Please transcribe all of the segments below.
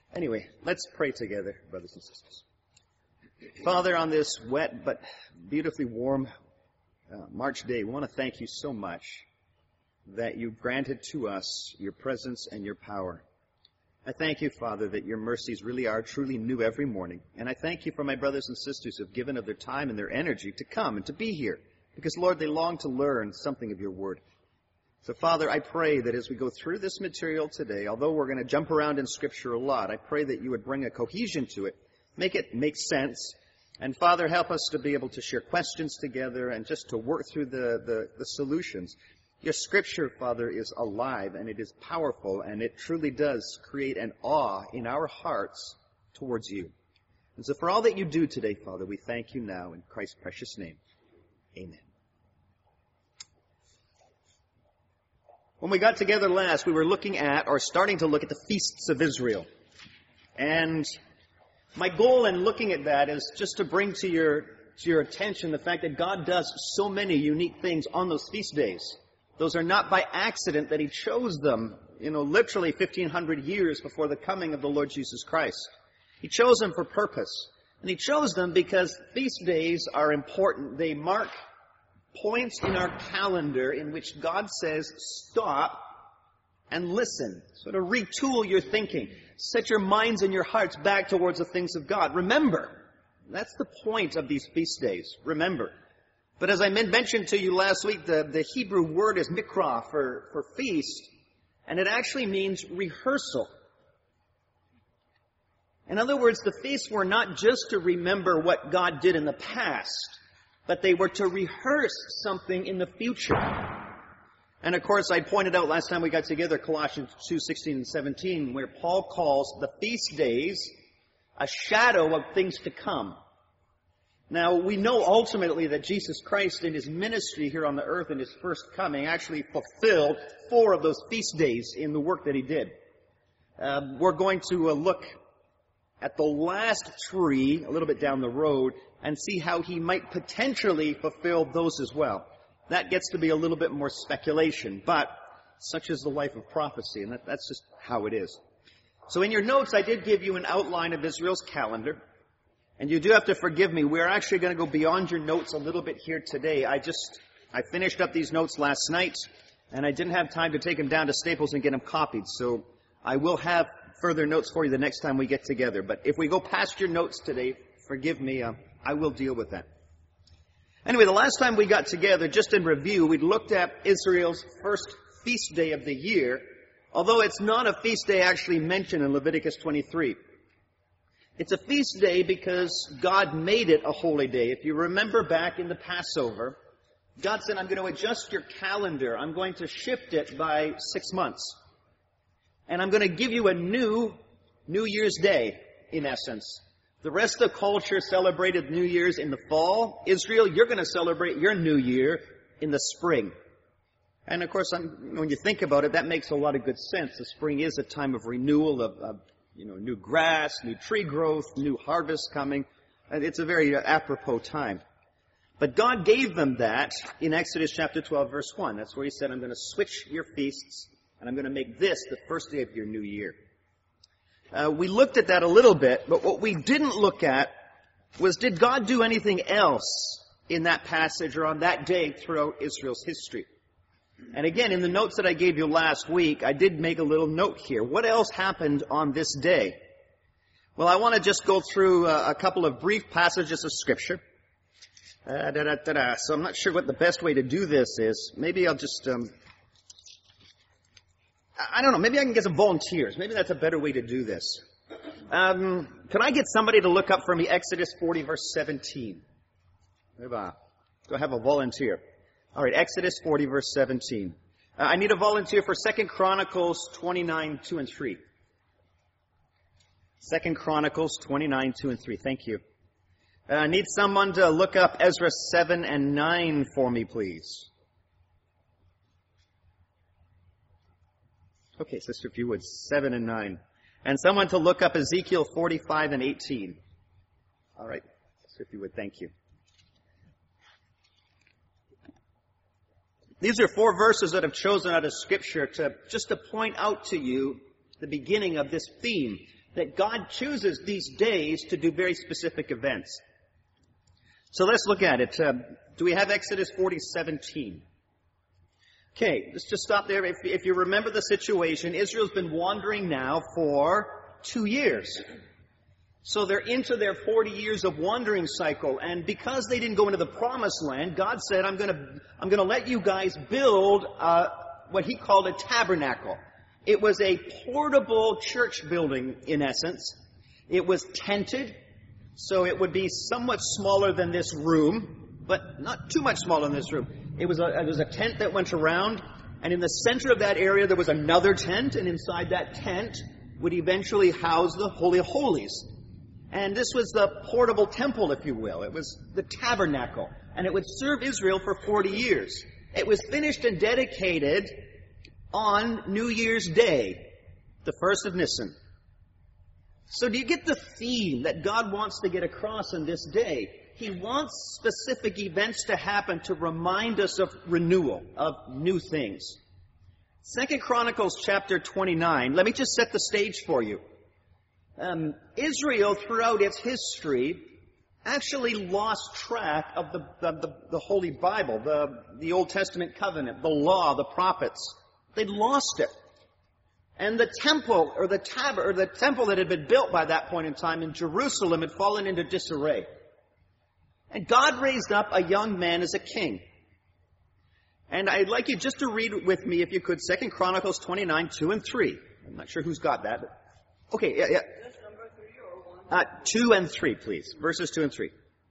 Anyway, let's pray together, brothers and sisters. Father, on this wet but beautifully warm March day, we want to thank you so much that you granted to us your presence and your power. I thank you, Father, that your mercies really are truly new every morning. And I thank you for my brothers and sisters who have given of their time and their energy to come and to be here. Because, Lord, they long to learn something of your word. So, Father, I pray that as we go through this material today, although we're going to jump around in Scripture a lot, I pray that you would bring a cohesion to it, make it make sense. And, Father, help us to be able to share questions together and just to work through the solutions. Your Scripture, Father, is alive and it is powerful and it truly does create an awe in our hearts towards you. And so for all that you do today, Father, we thank you now in Christ's precious name. Amen. When we got together last, we were looking at, or starting to look at, the feasts of Israel. And my goal in looking at that is just to bring to your attention the fact that God does so many unique things on those feast days. Those are not by accident that he chose them, literally 1,500 years before the coming of the Lord Jesus Christ. He chose them for purpose. And he chose them because feast days are important. They mark points in our calendar in which God says, stop and listen. Sort of retool your thinking. Set your minds and your hearts back towards the things of God. Remember. That's the point of these feast days. Remember. But as I mentioned to you last week, the Hebrew word is mikra for feast, and it actually means rehearsal. In other words, the feasts were not just to remember what God did in the past, but they were to rehearse something in the future. And of course, I pointed out last time we got together Colossians 2:16 and 17, where Paul calls the feast days a shadow of things to come. Now, we know ultimately that Jesus Christ in his ministry here on the earth in his first coming actually fulfilled 4 of those feast days in the work that he did. We're going to look at the last 3 a little bit down the road and see how he might potentially fulfill those as well. That gets to be a little bit more speculation, but such is the life of prophecy, and that's just how it is. So in your notes, I did give you an outline of Israel's calendar. And you do have to forgive me. We're actually going to go beyond your notes a little bit here today. I finished up these notes last night, and I didn't have time to take them down to Staples and get them copied. So I will have further notes for you the next time we get together. But if we go past your notes today, forgive me. I will deal with that. Anyway, the last time we got together, just in review, we looked at Israel's first feast day of the year, although it's not a feast day actually mentioned in Leviticus 23. It's a feast day because God made it a holy day. If you remember back in the Passover, God said, I'm going to adjust your calendar. I'm going to shift it by 6 months. And I'm going to give you a new New Year's Day, in essence. The rest of the culture celebrated New Year's in the fall. Israel, you're going to celebrate your New Year in the spring. And of course, when you think about it, that makes a lot of good sense. The spring is a time of renewal, of new grass, new tree growth, new harvest coming. And it's a very apropos time. But God gave them that in Exodus chapter 12, verse 1. That's where he said, I'm going to switch your feasts, and I'm going to make this the first day of your new year. We looked at that a little bit, but what we didn't look at was, did God do anything else in that passage or on that day throughout Israel's history? And again, in the notes that I gave you last week, I did make a little note here. What else happened on this day? Well, I want to just go through a couple of brief passages of Scripture. So I'm not sure what the best way to do this is. Maybe I'll just, I don't know, maybe I can get some volunteers. Maybe that's a better way to do this. Can I get somebody to look up for me Exodus 40, verse 17? Do I have a volunteer? All right, Exodus 40, verse 17. I need a volunteer for 2 Chronicles 29, 2 and 3. 2 Chronicles 29, 2 and 3. Thank you. I need someone to look up Ezra 7 and 9 for me, please. Okay, Sister, if you would, 7 and 9. And someone to look up Ezekiel 45 and 18. All right, Sister, if you would, thank you. These are 4 verses that I've chosen out of Scripture to point out to you the beginning of this theme. that God chooses these days to do very specific events. So let's look at it. Do we have Exodus 40:17? Okay, let's just stop there. If you remember the situation, Israel's been wandering now for 2 years. So they're into their 40 years of wandering cycle. And because they didn't go into the promised land, God said, I'm going to let you guys build what he called a tabernacle. It was a portable church building, in essence. It was tented, so it would be somewhat smaller than this room, but not too much smaller than this room. It was a tent that went around, and in the center of that area there was another tent, and inside that tent would eventually house the Holy of Holies. And this was the portable temple, if you will. It was the tabernacle, and it would serve Israel for 40 years. It was finished and dedicated on New Year's Day, the 1st of Nisan. So do you get the theme that God wants to get across in this day? He wants specific events to happen to remind us of renewal, of new things. 2 Chronicles chapter 29, let me just set the stage for you. Israel, throughout its history, actually lost track of the Holy Bible, the Old Testament covenant, the law, the prophets. They'd lost it. And the temple, or the temple that had been built by that point in time in Jerusalem had fallen into disarray. And God raised up a young man as a king. And I'd like you just to read with me, if you could, 2 Chronicles 29, 2 and 3. I'm not sure who's got that. Okay, yeah. 2 and 3, please. Verses 2 and 3.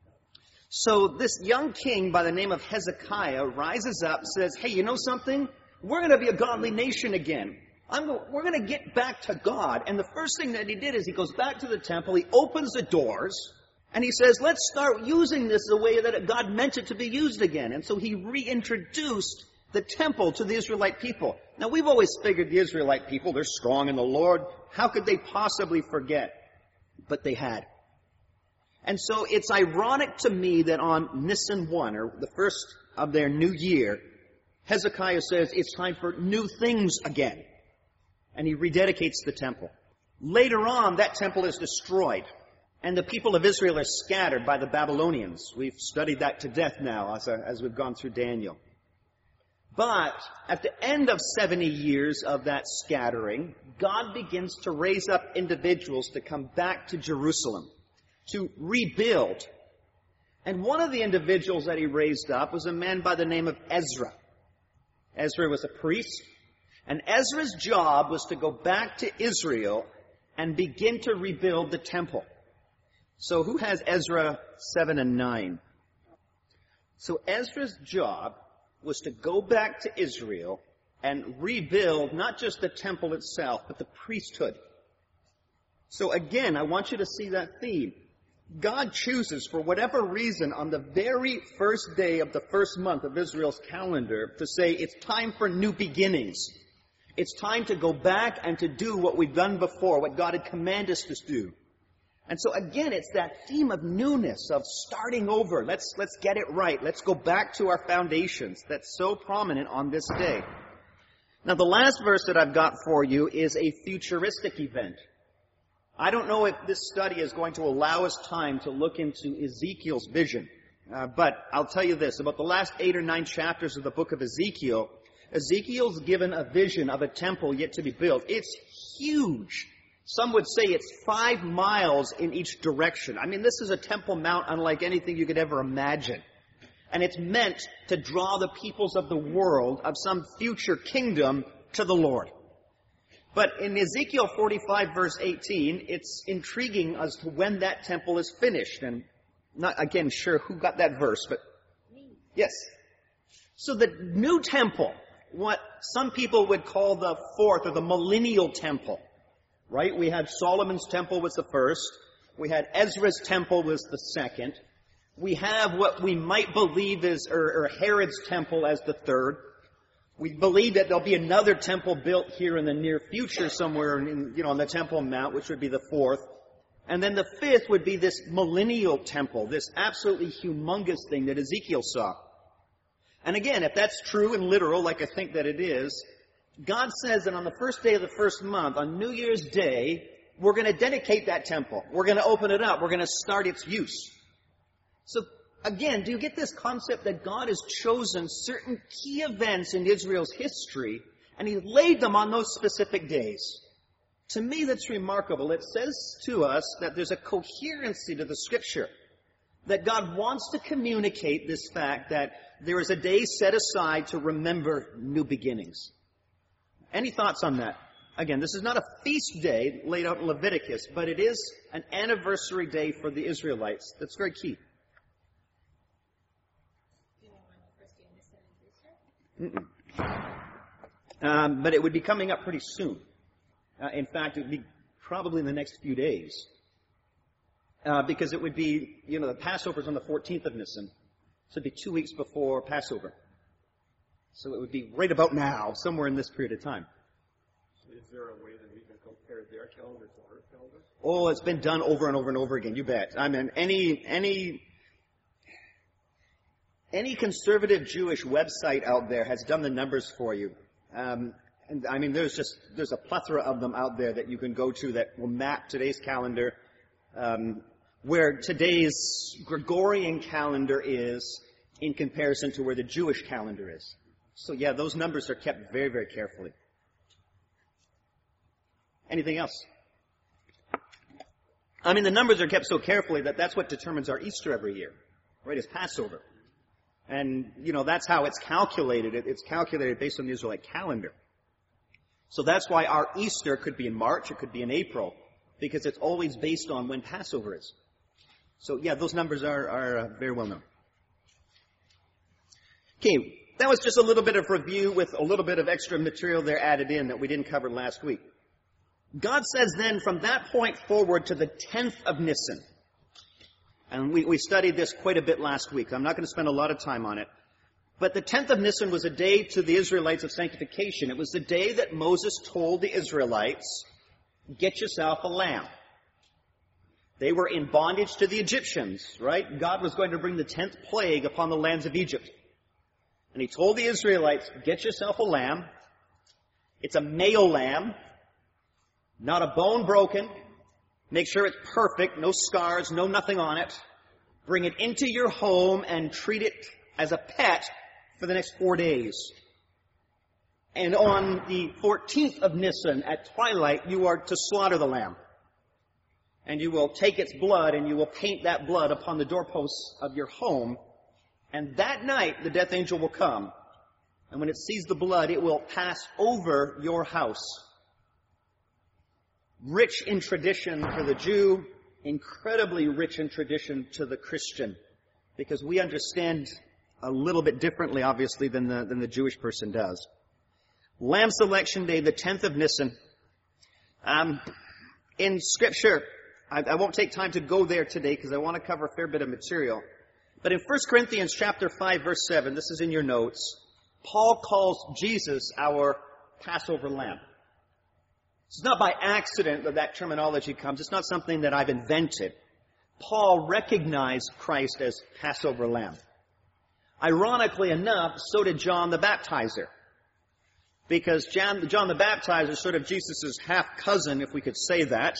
So this young king by the name of Hezekiah rises up and says, hey, you know something? We're going to be a godly nation again. We're going to get back to God. And the first thing that he did is he goes back to the temple, he opens the doors, and he says, let's start using this the way that God meant it to be used again. And so he reintroduced the temple to the Israelite people. Now, we've always figured the Israelite people, they're strong in the Lord. How could they possibly forget? But they had. And so it's ironic to me that on Nisan 1, or the first of their new year, Hezekiah says it's time for new things again. And he rededicates the temple. Later on, that temple is destroyed. And the people of Israel are scattered by the Babylonians. We've studied that to death now as we've gone through Daniel. But at the end of 70 years of that scattering, God begins to raise up individuals to come back to Jerusalem, to rebuild. And one of the individuals that he raised up was a man by the name of Ezra. Ezra was a priest, and Ezra's job was to go back to Israel and begin to rebuild the temple. So who has Ezra 7 and 9? So Ezra's job was to go back to Israel and rebuild not just the temple itself, but the priesthood. So again, I want you to see that theme. God chooses, for whatever reason, on the very first day of the first month of Israel's calendar, to say it's time for new beginnings. It's time to go back and to do what we've done before, what God had commanded us to do. And so again, it's that theme of newness, of starting over. Let's get it right. Let's go back to our foundations. That's so prominent on this day. Now, the last verse that I've got for you is a futuristic event. I don't know if this study is going to allow us time to look into Ezekiel's vision. But I'll tell you this, about the last 8 or 9 chapters of the book of Ezekiel, Ezekiel's given a vision of a temple yet to be built. It's huge. Some would say it's 5 miles in each direction. I mean, this is a Temple Mount unlike anything you could ever imagine. And it's meant to draw the peoples of the world, of some future kingdom, to the Lord. But in Ezekiel 45, verse 18, it's intriguing as to when that temple is finished. And not, again, sure who got that verse, but yes. So the new temple, what some people would call the 4th or the millennial temple, right? We had Solomon's temple was the first. We had Ezra's temple was the second. We have what we might believe is, or Herod's temple as the third. We believe that there'll be another temple built here in the near future somewhere on the Temple Mount, which would be the 4th. And then the 5th would be this millennial temple, this absolutely humongous thing that Ezekiel saw. And again, if that's true and literal, like I think that it is, God says that on the first day of the first month, on New Year's Day, we're going to dedicate that temple. We're going to open it up. We're going to start its use. So again, do you get this concept that God has chosen certain key events in Israel's history and He laid them on those specific days? To me, that's remarkable. It says to us that there's a coherency to the Scripture, that God wants to communicate this fact that there is a day set aside to remember new beginnings. Any thoughts on that? Again, this is not a feast day laid out in Leviticus, but it is an anniversary day for the Israelites. That's very key. But it would be coming up pretty soon. In fact, it would be probably in the next few days. Because it would be, the Passover's on the 14th of Nisan. So it'd be 2 weeks before Passover. So it would be right about now, somewhere in this period of time. Is there a way that we can compare their calendar to our calendar? Oh, it's been done over and over and over again, you bet. I mean, any conservative Jewish website out there has done the numbers for you. And I mean, there's a plethora of them out there that you can go to that will map today's calendar, where today's Gregorian calendar is in comparison to where the Jewish calendar is. So yeah, those numbers are kept very, very carefully. Anything else? I mean, the numbers are kept so carefully that that's what determines our Easter every year, right? It's Passover. And, that's how it's calculated. It's calculated based on the Israelite calendar. So that's why our Easter could be in March, it could be in April, because it's always based on when Passover is. So yeah, those numbers are very well known. Okay, that was just a little bit of review with a little bit of extra material there added in that we didn't cover last week. God says then from that point forward to the 10th of Nisan, and we studied this quite a bit last week. I'm not going to spend a lot of time on it. But the 10th of Nisan was a day to the Israelites of sanctification. It was the day that Moses told the Israelites, get yourself a lamb. They were in bondage to the Egyptians, right? God was going to bring the 10th plague upon the lands of Egypt. And He told the Israelites, get yourself a lamb. It's a male lamb, not a bone broken. Make sure it's perfect, no scars, no nothing on it. Bring it into your home and treat it as a pet for the next 4 days. And on the 14th of Nisan at twilight, you are to slaughter the lamb. And you will take its blood and you will paint that blood upon the doorposts of your home. And that night, the death angel will come. And when it sees the blood, it will pass over your house. Rich in tradition for the Jew, incredibly rich in tradition to the Christian, because we understand a little bit differently, obviously, than the Jewish person does. Lamb Selection Day, the 10th of Nisan. In Scripture, I won't take time to go there today because I want to cover a fair bit of material. But in 1 Corinthians chapter 5, verse 7, this is in your notes, Paul calls Jesus our Passover lamb. It's not by accident that terminology comes. It's not something that I've invented. Paul recognized Christ as Passover lamb. Ironically enough, so did John the Baptizer. Because John the Baptizer is sort of Jesus' half-cousin, if we could say that.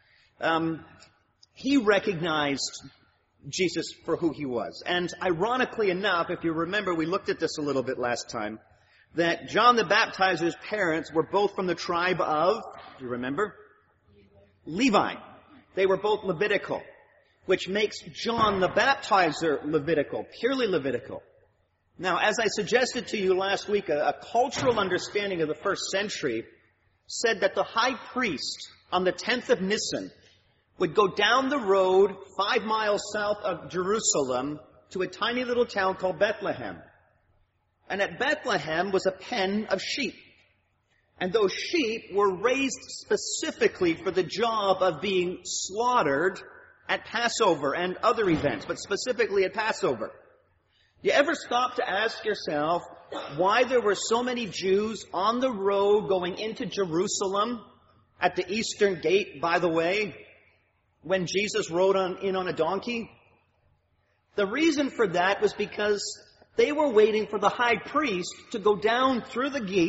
He recognized Jesus for who He was. And ironically enough, if you remember, we looked at this a little bit last time, that John the Baptizer's parents were both from the tribe of, do you remember? Levi. They were both Levitical, which makes John the Baptizer Levitical, purely Levitical. Now, as I suggested to you last week, a cultural understanding of the first century said that the high priest on the 10th of Nisan would go down the road 5 miles south of Jerusalem to a tiny little town called Bethlehem. And at Bethlehem was a pen of sheep. And those sheep were raised specifically for the job of being slaughtered at Passover and other events, but specifically at Passover. You ever stop to ask yourself why there were so many Jews on the road going into Jerusalem at the eastern gate, by the way, when Jesus rode in on a donkey? The reason for that was because they were waiting for the high priest to go down through the gate,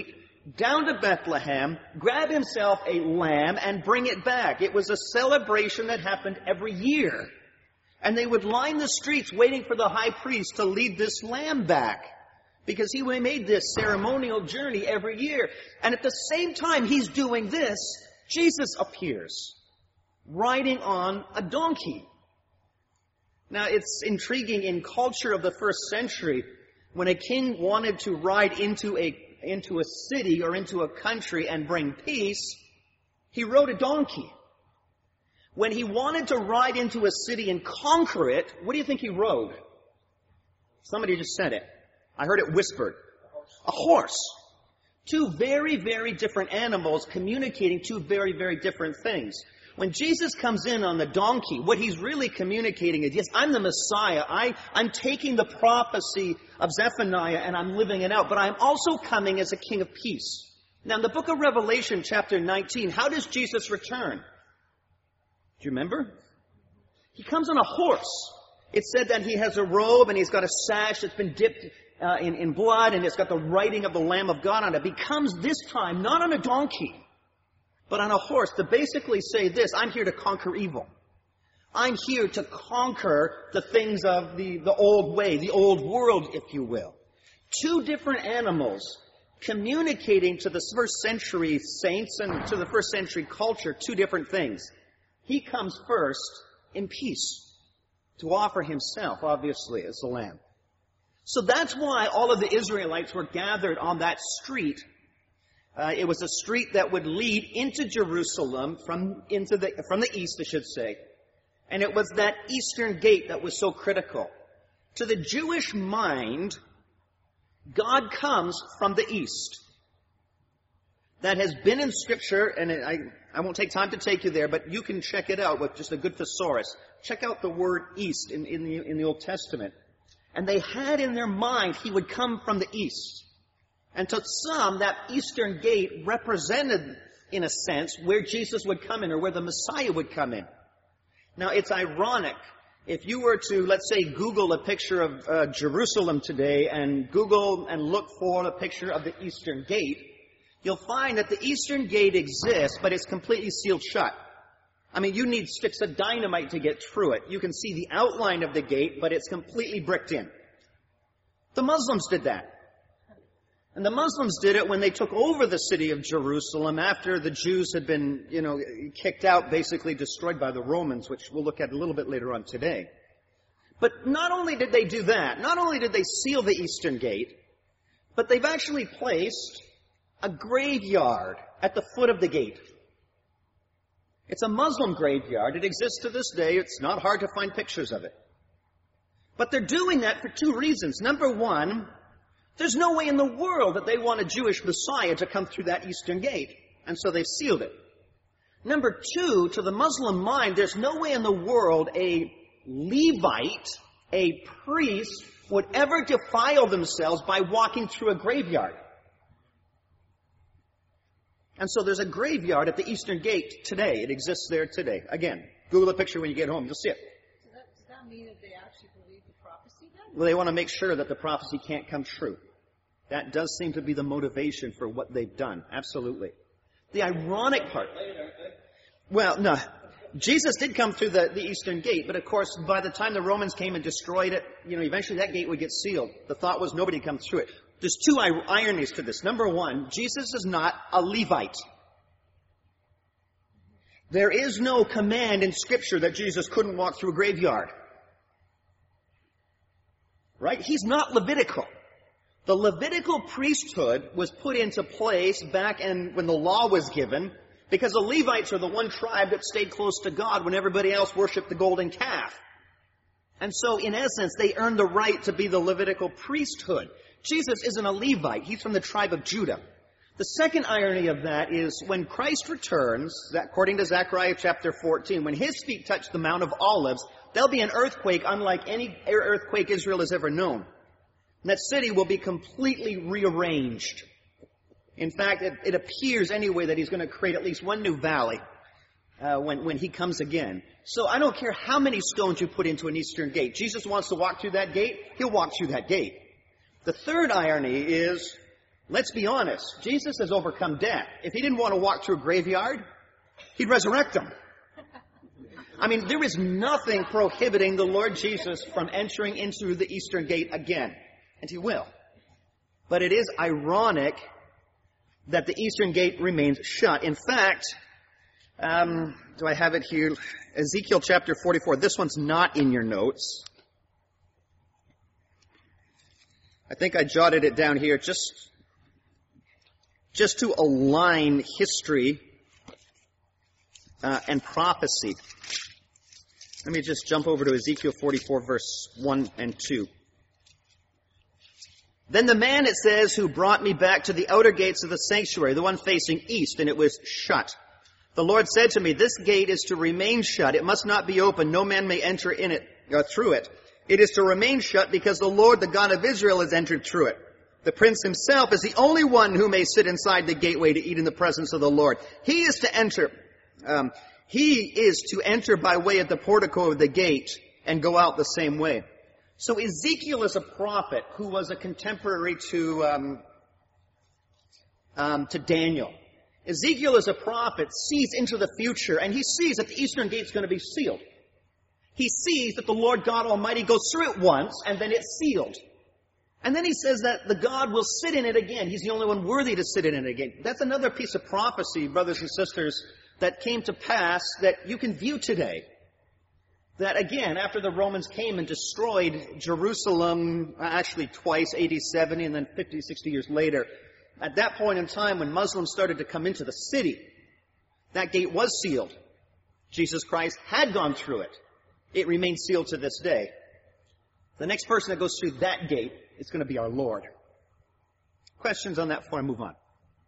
down to Bethlehem, grab himself a lamb, and bring it back. It was a celebration that happened every year. And they would line the streets waiting for the high priest to lead this lamb back, because he made this ceremonial journey every year. And at the same time he's doing this, Jesus appears, riding on a donkey. Now, it's intriguing in culture of the first century, when a king wanted to ride into a city or into a country and bring peace, he rode a donkey. When he wanted to ride into a city and conquer it, what do you think he rode? Somebody just said it. I heard it whispered. A horse. Two very, very different animals communicating two very, very different things. When Jesus comes in on the donkey, what he's really communicating is, yes, I'm the Messiah. I'm taking the prophecy of Zephaniah and I'm living it out, but I'm also coming as a king of peace. Now, in the book of Revelation, chapter 19, how does Jesus return? Do you remember? He comes on a horse. It said that he has a robe and he's got a sash that's been dipped in blood, and it's got the writing of the Lamb of God on it. He comes this time not on a donkey, but on a horse, to basically say this: I'm here to conquer evil. I'm here to conquer the things of the old way, the old world, if you will. Two different animals communicating to the first century saints and to the first century culture two different things. He comes first in peace to offer himself, obviously, as the Lamb. So that's why all of the Israelites were gathered on that street. It was a street that would lead into Jerusalem from the east, I should say. And it was that eastern gate that was so critical. To the Jewish mind, God comes from the east. That has been in Scripture, and I won't take time to take you there, but you can check it out with just a good thesaurus. Check out the word east in the Old Testament. And they had in their mind he would come from the east. And to some, that eastern gate represented, in a sense, where Jesus would come in, or where the Messiah would come in. Now, it's ironic. If you were to, let's say, Google a picture of Jerusalem today and Google and look for a picture of the eastern gate, you'll find that the eastern gate exists, but it's completely sealed shut. I mean, you need sticks of dynamite to get through it. You can see the outline of the gate, but it's completely bricked in. The Muslims did that. And the Muslims did it when they took over the city of Jerusalem after the Jews had been, kicked out, basically destroyed by the Romans, which we'll look at a little bit later on today. But not only did they do that, not only did they seal the eastern gate, but they've actually placed a graveyard at the foot of the gate. It's a Muslim graveyard. It exists to this day. It's not hard to find pictures of it. But they're doing that for two reasons. Number one, there's no way in the world that they want a Jewish Messiah to come through that eastern gate. And so they've sealed it. Number two, to the Muslim mind, there's no way in the world a Levite, a priest, would ever defile themselves by walking through a graveyard. And so there's a graveyard at the eastern gate today. It exists there today. Again, Google a picture when you get home. You'll see it. Does that mean that they actually believe the prophecy then? Well, they want to make sure that the prophecy can't come true. That does seem to be the motivation for what they've done. Absolutely. The ironic part... Well, no. Jesus did come through the eastern gate, but of course, by the time the Romans came and destroyed it, eventually that gate would get sealed. The thought was nobody comes through it. There's two ironies to this. Number one, Jesus is not a Levite. There is no command in Scripture that Jesus couldn't walk through a graveyard. Right? He's not Levitical. The Levitical priesthood was put into place back when the law was given, because the Levites are the one tribe that stayed close to God when everybody else worshipped the golden calf. And so, in essence, they earned the right to be the Levitical priesthood. Jesus isn't a Levite. He's from the tribe of Judah. The second irony of that is when Christ returns, according to Zechariah chapter 14, when his feet touch the Mount of Olives, there'll be an earthquake unlike any earthquake Israel has ever known. And that city will be completely rearranged. In fact, it appears anyway that he's going to create at least one new valley when he comes again. So I don't care how many stones you put into an eastern gate. Jesus wants to walk through that gate, he'll walk through that gate. The third irony is Let's be honest. Jesus has overcome death. If he didn't want to walk through a graveyard, he'd resurrect them. I mean, there is nothing prohibiting the Lord Jesus from entering into the eastern gate again. And he will. But it is ironic that the eastern gate remains shut. In fact, do I have it here? Ezekiel chapter 44. This one's not in your notes. I think I jotted it down here just to align history and prophecy. Let me just jump over to Ezekiel 44, verse 1 and 2. Then the man, it says, who brought me back to the outer gates of the sanctuary, the one facing east, and it was shut. The Lord said to me, this gate is to remain shut. It must not be open. No man may enter in it, through it. It is to remain shut because the Lord, the God of Israel, has entered through it. The prince himself is the only one who may sit inside the gateway to eat in the presence of the Lord. He is to enter by way of the portico of the gate and go out the same way. So Ezekiel is a prophet who was a contemporary to Daniel. Ezekiel is a prophet, sees into the future, and he sees that the eastern gate is going to be sealed. He sees that the Lord God Almighty goes through it once, and then it's sealed. And then he says that the God will sit in it again. He's the only one worthy to sit in it again. That's another piece of prophecy, brothers and sisters, that came to pass that you can view today. That again, after the Romans came and destroyed Jerusalem, actually twice, AD 70 and then 50, 60 years later, at that point in time when Muslims started to come into the city, that gate was sealed. Jesus Christ had gone through it. It remains sealed to this day. The next person that goes through that gate is going to be our Lord. Questions on that before I move on?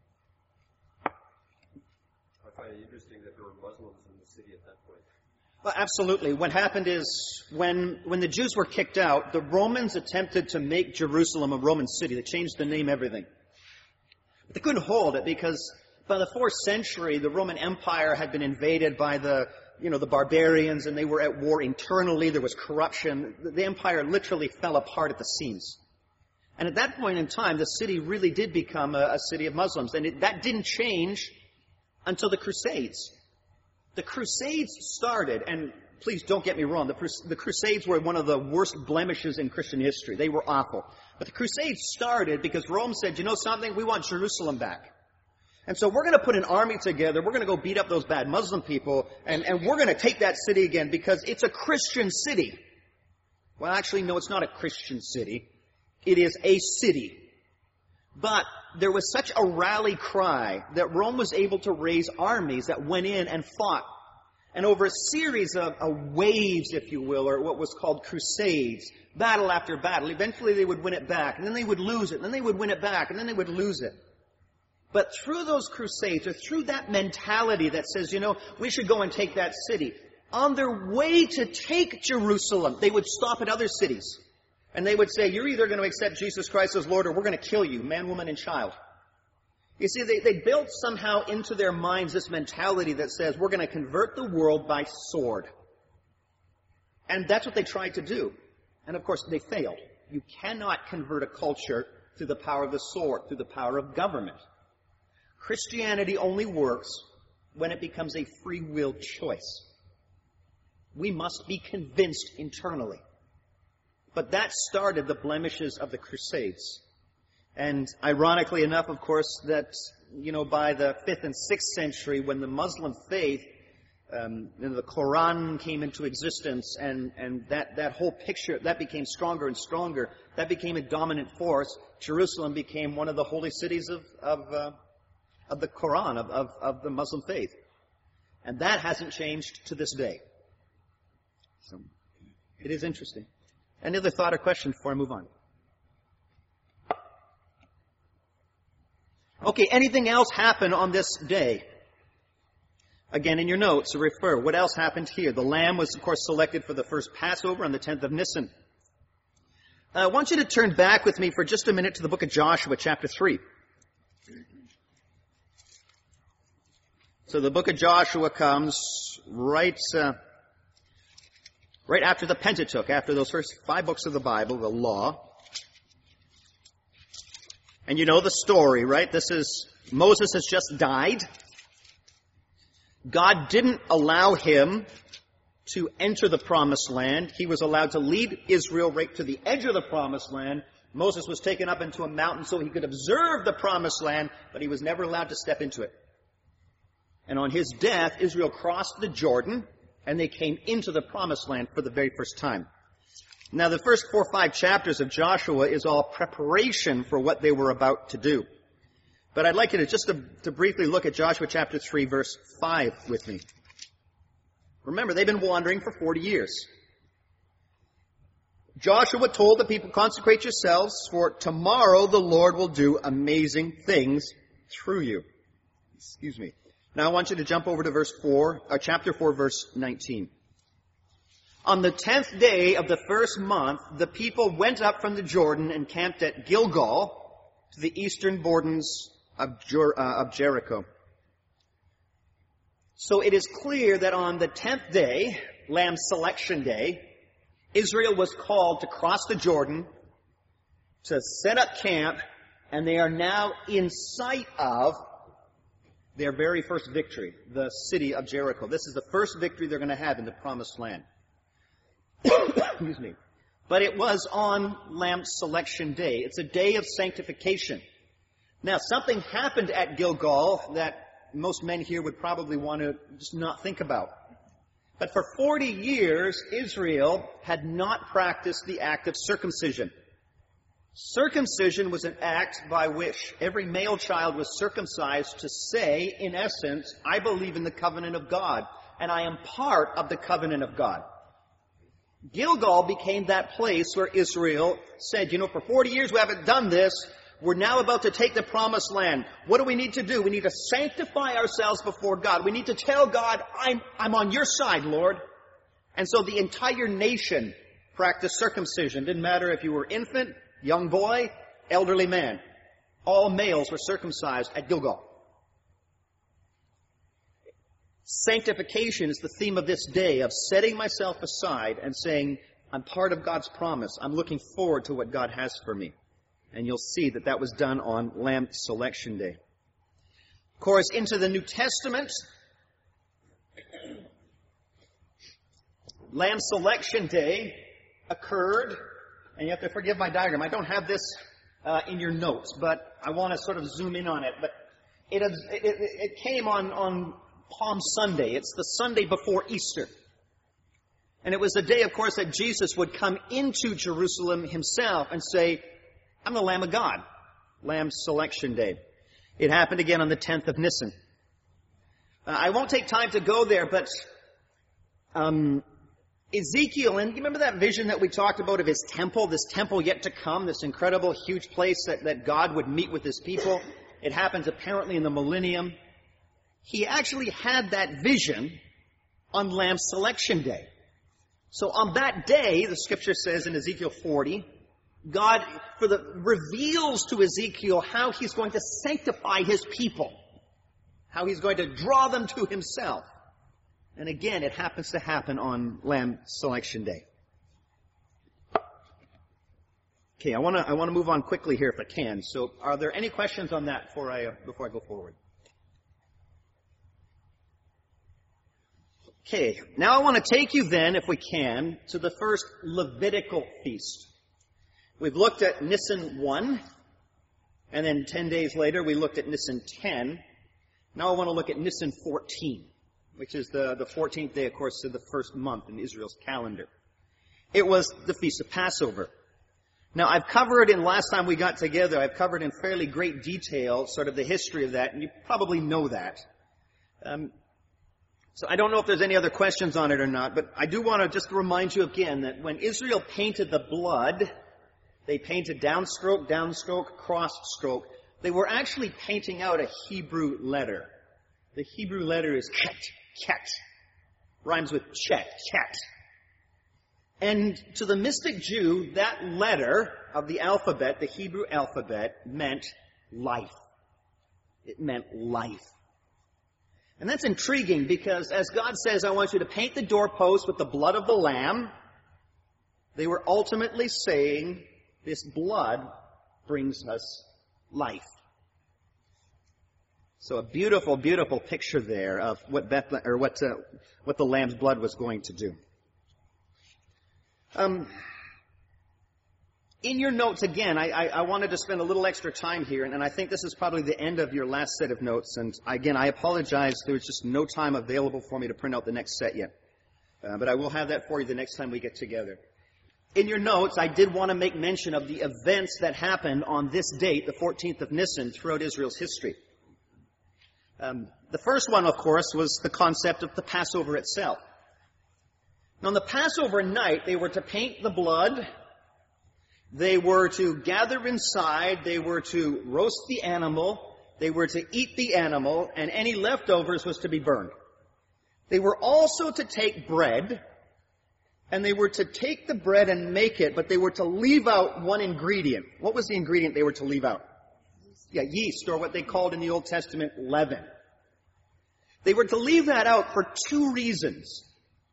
I find it interesting that there were Muslims in the city at that point. Well, absolutely. What happened is when the Jews were kicked out, the Romans attempted to make Jerusalem a Roman city. They changed the name, everything. But they couldn't hold it because by the 4th century, the Roman Empire had been invaded by the barbarians, and they were at war internally. There was corruption. The empire literally fell apart at the seams. And at that point in time, the city really did become a city of Muslims. And that didn't change until the Crusades. The Crusades started, and please don't get me wrong, the Crusades were one of the worst blemishes in Christian history. They were awful. But the Crusades started because Rome said, you know something? We want Jerusalem back. And so we're going to put an army together. We're going to go beat up those bad Muslim people, and we're going to take that city again because it's a Christian city. Well, actually, no, it's not a Christian city. It is a city. But there was such a rally cry that Rome was able to raise armies that went in and fought. And over a series of waves, if you will, or what was called crusades, battle after battle, eventually they would win it back, and then they would lose it, and then they would win it back, and then they would lose it. But through those crusades, or through that mentality that says, we should go and take that city, on their way to take Jerusalem, they would stop at other cities. And they would say, you're either going to accept Jesus Christ as Lord or we're going to kill you, man, woman, and child. You see, they built somehow into their minds this mentality that says, we're going to convert the world by sword. And that's what they tried to do. And of course, they failed. You cannot convert a culture through the power of the sword, through the power of government. Christianity only works when it becomes a free will choice. We must be convinced internally. But that started the blemishes of the Crusades. And ironically enough, of course, that, by the 5th and 6th century, when the Muslim faith, the Quran came into existence, and that whole picture, that became stronger and stronger, that became a dominant force, Jerusalem became one of the holy cities of the Quran, of the Muslim faith. And that hasn't changed to this day. So, it is interesting. Any other thought or question before I move on? Okay, anything else happen on this day? Again, in your notes, refer. What else happened here? The lamb was, of course, selected for the first Passover on the 10th of Nisan. I want you to turn back with me for just a minute to the book of Joshua, chapter 3. So the book of Joshua comes right after the Pentateuch, after those first 5 books of the Bible, the law. And you know the story, right? Moses has just died. God didn't allow him to enter the promised land. He was allowed to lead Israel right to the edge of the promised land. Moses was taken up into a mountain so he could observe the promised land, but he was never allowed to step into it. And on his death, Israel crossed the Jordan, and they came into the promised land for the very first time. Now, the first 4 or 5 chapters of Joshua is all preparation for what they were about to do. But I'd like you to briefly look at Joshua chapter 3, verse 5 with me. Remember, they've been wandering for 40 years. Joshua told the people, consecrate yourselves, for tomorrow the Lord will do amazing things through you. Excuse me. Now I want you to jump over to chapter 4, verse 19. On the 10th day of the first month, the people went up from the Jordan and camped at Gilgal to the eastern borders of Jericho. So it is clear that on the 10th day, Lamb Selection Day, Israel was called to cross the Jordan, to set up camp, and they are now in sight of their very first victory, the city of Jericho. This is the first victory they're going to have in the promised land. Excuse me. But it was on Lamb Selection Day. It's a day of sanctification. Now, something happened at Gilgal that most men here would probably want to just not think about. But for 40 years, Israel had not practiced the act of circumcision. Circumcision was an act by which every male child was circumcised to say, in essence, I believe in the covenant of God, and I am part of the covenant of God. Gilgal became that place where Israel said, for 40 years we haven't done this. We're now about to take the promised land. What do we need to do? We need to sanctify ourselves before God. We need to tell God, I'm on your side, Lord. And so the entire nation practiced circumcision. Didn't matter if you were infant, young boy, elderly man. All males were circumcised at Gilgal. Sanctification is the theme of this day, of setting myself aside and saying, I'm part of God's promise. I'm looking forward to what God has for me. And you'll see that was done on Lamb Selection Day. Of course, into the New Testament, Lamb Selection Day occurred, and you have to forgive my diagram. I don't have this in your notes, but I want to sort of zoom in on it. But it came on Palm Sunday. It's the Sunday before Easter. And it was the day, of course, that Jesus would come into Jerusalem himself and say, I'm the Lamb of God. Lamb Selection Day. It happened again on the 10th of Nisan. I won't take time to go there, but Ezekiel, and you remember that vision that we talked about of his temple, this temple yet to come, this incredible, huge place that God would meet with his people? It happens apparently in the millennium. He actually had that vision on Lamb Selection Day. So on that day, the scripture says in Ezekiel 40, God reveals to Ezekiel how he's going to sanctify his people, how he's going to draw them to himself. And again, it happens to happen on Lamb Selection Day. Okay, I want to move on quickly here if I can. So, are there any questions on that before I go forward? Okay, now I want to take you then, if we can, to the first Levitical feast. We've looked at Nisan 1, and then 10 days later we looked at Nisan 10. Now I want to look at Nisan 14, which is the 14th day, of course, of the first month in Israel's calendar. It was the Feast of Passover. Now I've covered, in last time we got together, I've covered in fairly great detail sort of the history of that, and you probably know that. So I don't know if there's any other questions on it or not, but I do want to just remind you again that when Israel painted the blood, they painted downstroke, downstroke, cross stroke. They were actually painting out a Hebrew letter. The Hebrew letter is ket, ket. Rhymes with chet, ket. And to the mystic Jew, that letter of the alphabet, the Hebrew alphabet, meant life. It meant life. And that's intriguing because as God says, I want you to paint the doorpost with the blood of the Lamb, they were ultimately saying, this blood brings us life. So a beautiful, beautiful picture there of what the lamb's blood was going to do. In your notes, again, I wanted to spend a little extra time here, and I think this is probably the end of your last set of notes. And again, I apologize. There was just no time available for me to print out the next set yet. But I will have that for you the next time we get together. In your notes, I did want to make mention of the events that happened on this date, the 14th of Nisan, throughout Israel's history. The first one, of course, was the concept of the Passover itself. Now, on the Passover night, they were to paint the blood. They were to gather inside, they were to roast the animal, they were to eat the animal, and any leftovers was to be burned. They were also to take bread, and they were to take the bread and make it, but they were to leave out one ingredient. What was the ingredient they were to leave out? Yeah, yeast, or what they called in the Old Testament leaven. They were to leave that out for two reasons.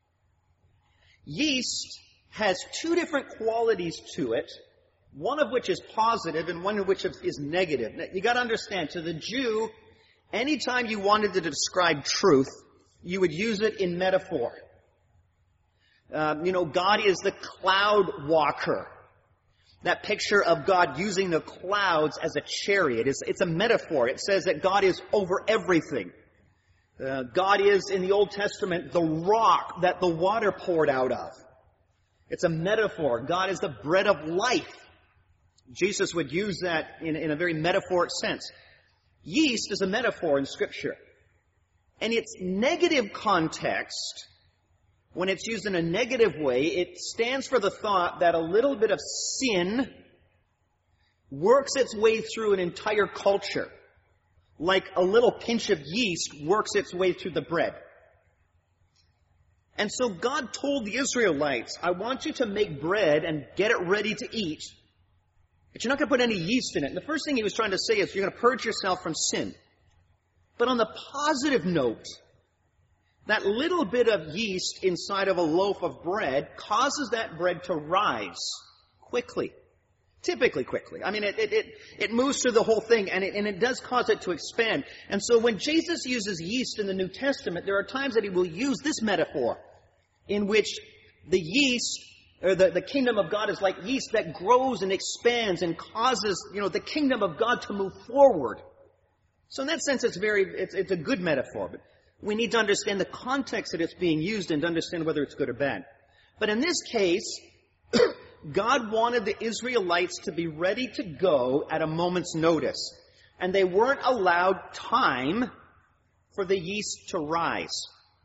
Yeast has two different qualities to it, one of which is positive and one of which is negative. Now, you got to understand, to the Jew, anytime you wanted to describe truth, you would use it in metaphor. God is the cloud walker. That picture of God using the clouds as a chariot, it's a metaphor. It says that God is over everything. God is, in the Old Testament, the rock that the water poured out of. It's a metaphor. God is the bread of life. Jesus would use that in a very metaphoric sense. Yeast is a metaphor in Scripture. And its negative context, when it's used in a negative way, it stands for the thought that a little bit of sin works its way through an entire culture, like a little pinch of yeast works its way through the bread. And so God told the Israelites, I want you to make bread and get it ready to eat, but you're not going to put any yeast in it. And the first thing he was trying to say is you're going to purge yourself from sin. But on the positive note, that little bit of yeast inside of a loaf of bread causes that bread to rise quickly. Typically quickly. I mean, it moves through the whole thing, and it does cause it to expand. And so when Jesus uses yeast in the New Testament, there are times that he will use this metaphor, in which the yeast, or the kingdom of God is like yeast that grows and expands and causes, the kingdom of God to move forward. So in that sense, it's a good metaphor, but we need to understand the context that it's being used in to understand whether it's good or bad. But in this case, God wanted the Israelites to be ready to go at a moment's notice. And they weren't allowed time for the yeast to rise.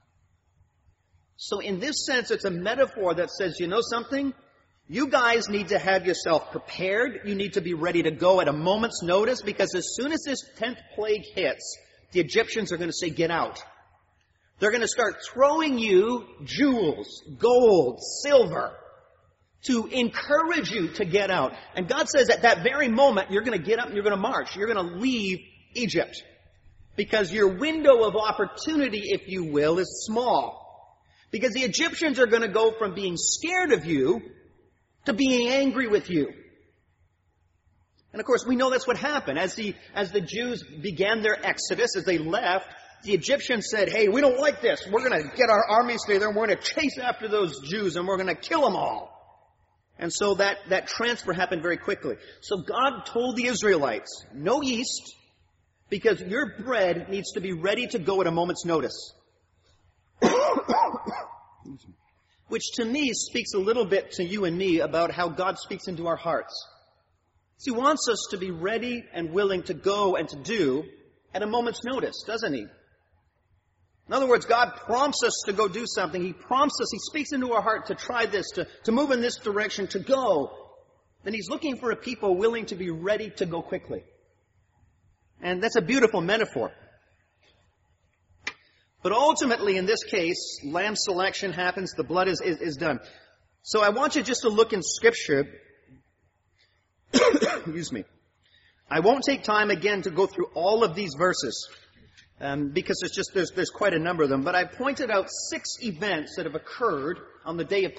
So in this sense, it's a metaphor that says, you know something? You guys need to have yourself prepared. You need to be ready to go at a moment's notice, because as soon as this 10th plague hits, the Egyptians are going to say, get out. They're going to start throwing you jewels, gold, silver, to encourage you to get out. And God says at that very moment, you're going to get up and you're going to march. You're going to leave Egypt. Because your window of opportunity, if you will, is small. Because the Egyptians are going to go from being scared of you to being angry with you. And of course, we know that's what happened. As the Jews began their exodus, as they left, the Egyptians said, hey, we don't like this. We're going to get our armies together and we're going to chase after those Jews and we're going to kill them all. And so that transfer happened very quickly. So God told the Israelites, no yeast, because your bread needs to be ready to go at a moment's notice. Which to me speaks a little bit to you and me about how God speaks into our hearts. He wants us to be ready and willing to go and to do at a moment's notice, doesn't he? In other words, God prompts us to go do something. He prompts us, he speaks into our heart to try this, to move in this direction, to go. Then he's looking for a people willing to be ready to go quickly. And that's a beautiful metaphor. But ultimately, in this case, lamb selection happens, the blood is done. So I want you just to look in Scripture. Excuse me. I won't take time again to go through all of these verses, because there's quite a number of them. But I pointed out 6 events that have occurred on the day of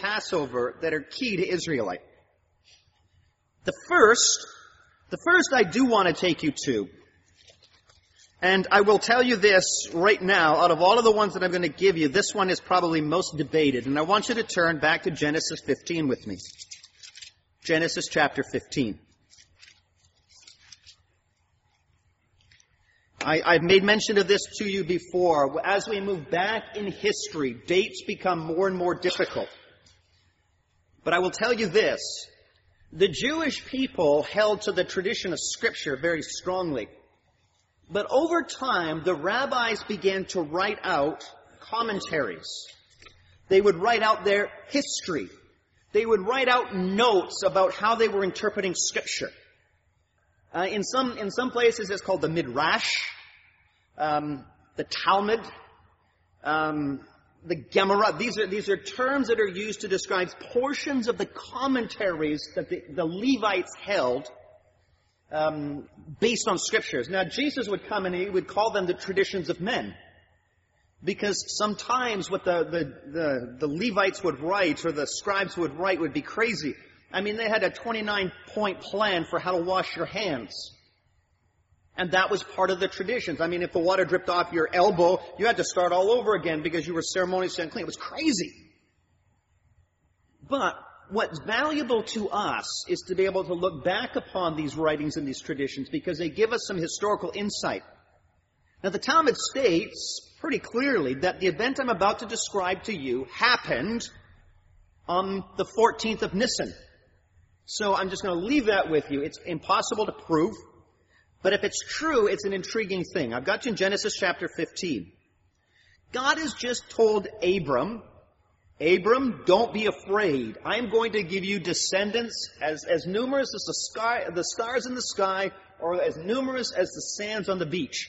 The first I do want to take you to, and I will tell you this right now, out of all of the ones that I'm going to give you, this one is probably most debated, and I want you to turn back to Genesis 15 with me. Genesis chapter 15. I've made mention of this to you before. As we move back in history, dates become more and more difficult. But I will tell you this. The Jewish people held to the tradition of Scripture very strongly. But over time, the rabbis began to write out commentaries. They would write out their history. They would write out notes about how they were interpreting Scripture. In some places, it's called the Midrash, the Talmud, the Gemara. These are terms that are used to describe portions of the commentaries that the Levites held based on Scriptures. Now, Jesus would come and he would call them the traditions of men, because sometimes what the Levites would write or the scribes would write would be crazy. I mean, they had a 29-point plan for how to wash your hands. And that was part of the traditions. I mean, if the water dripped off your elbow, you had to start all over again because you were ceremoniously unclean. It was crazy. But what's valuable to us is to be able to look back upon these writings and these traditions because they give us some historical insight. Now, the Talmud states pretty clearly that the event I'm about to describe to you happened on the 14th of Nisan. So I'm just going to leave that with you. It's impossible to prove. But if it's true, it's an intriguing thing. I've got you in Genesis chapter 15. God has just told Abram, don't be afraid. I'm going to give you descendants as numerous as the stars in the sky, or as numerous as the sands on the beach.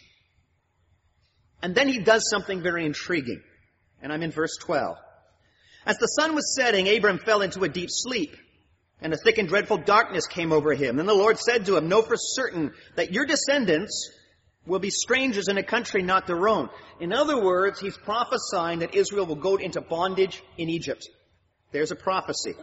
And then he does something very intriguing. And I'm in verse 12. As the sun was setting, Abram fell into a deep sleep. And a thick and dreadful darkness came over him. Then the Lord said to him, know for certain that your descendants will be strangers in a country not their own. In other words, he's prophesying that Israel will go into bondage in Egypt. There's a prophecy.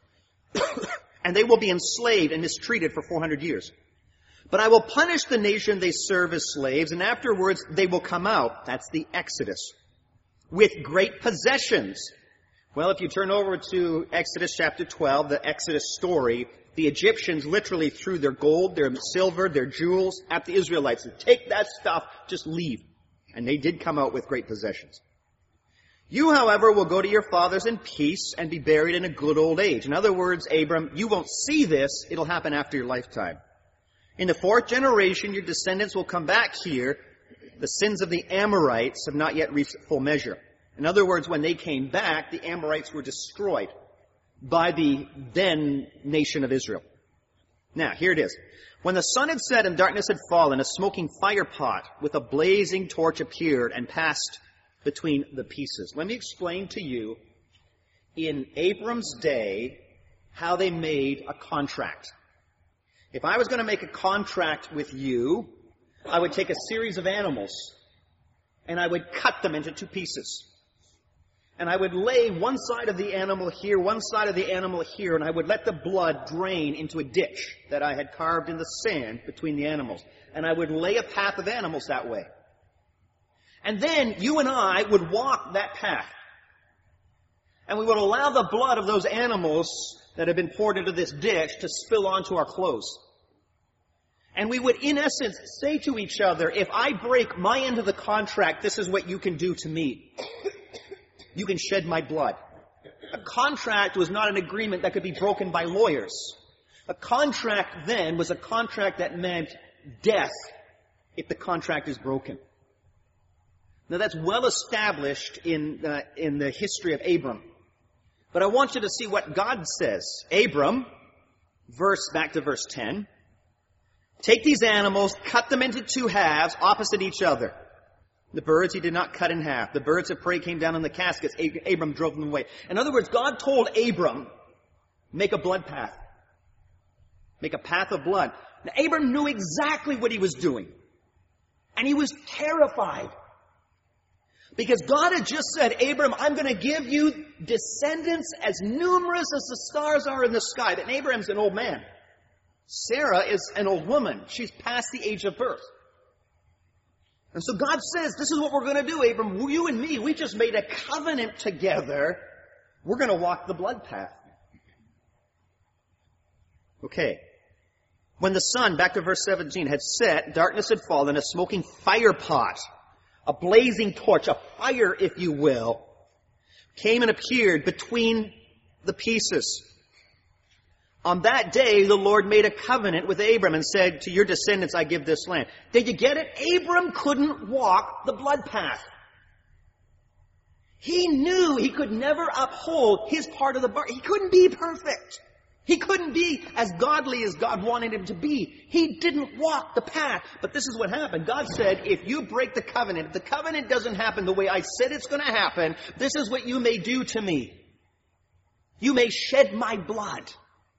And they will be enslaved and mistreated for 400 years. But I will punish the nation they serve as slaves, and afterwards they will come out. That's the Exodus. With great possessions. Well, if you turn over to Exodus chapter 12, the Exodus story, the Egyptians literally threw their gold, their silver, their jewels at the Israelites. And take that stuff, just leave. And they did come out with great possessions. You, however, will go to your fathers in peace and be buried in a good old age. In other words, Abram, you won't see this. It'll happen after your lifetime. In the fourth generation, your descendants will come back here. The sins of the Amorites have not yet reached full measure. In other words, when they came back, the Amorites were destroyed by the then nation of Israel. Now, here it is. When the sun had set and darkness had fallen, a smoking fire pot with a blazing torch appeared and passed between the pieces. Let me explain to you, in Abram's day, how they made a contract. If I was going to make a contract with you, I would take a series of animals and I would cut them into two pieces. And I would lay one side of the animal here, one side of the animal here, and I would let the blood drain into a ditch that I had carved in the sand between the animals. And I would lay a path of animals that way. And then you and I would walk that path. And we would allow the blood of those animals that had been poured into this ditch to spill onto our clothes. And we would, in essence, say to each other, if I break my end of the contract, this is what you can do to me. You can shed my blood. A contract was not an agreement that could be broken by lawyers. A contract then was a contract that meant death if the contract is broken. Now that's well established in the history of Abram. But I want you to see what God says. Abram, back to verse 10. Take these animals, cut them into two halves opposite each other. The birds he did not cut in half. The birds of prey came down in the caskets. Abram drove them away. In other words, God told Abram, make a blood path. Make a path of blood. Now, Abram knew exactly what he was doing. And he was terrified. Because God had just said, Abram, I'm going to give you descendants as numerous as the stars are in the sky. And Abram's an old man. Sarah is an old woman. She's past the age of birth. And so God says, this is what we're going to do, Abram. You and me, we just made a covenant together. We're going to walk the blood path. Okay. When the sun, back to verse 17, had set, darkness had fallen, a smoking fire pot, a blazing torch, a fire, if you will, came and appeared between the pieces. On that day, the Lord made a covenant with Abram and said, to your descendants I give this land. Did you get it? Abram couldn't walk the blood path. He knew he could never uphold his part of the bargain. He couldn't be perfect. He couldn't be as godly as God wanted him to be. He didn't walk the path. But this is what happened. God said, if you break the covenant, if the covenant doesn't happen the way I said it's going to happen, this is what you may do to me. You may shed my blood.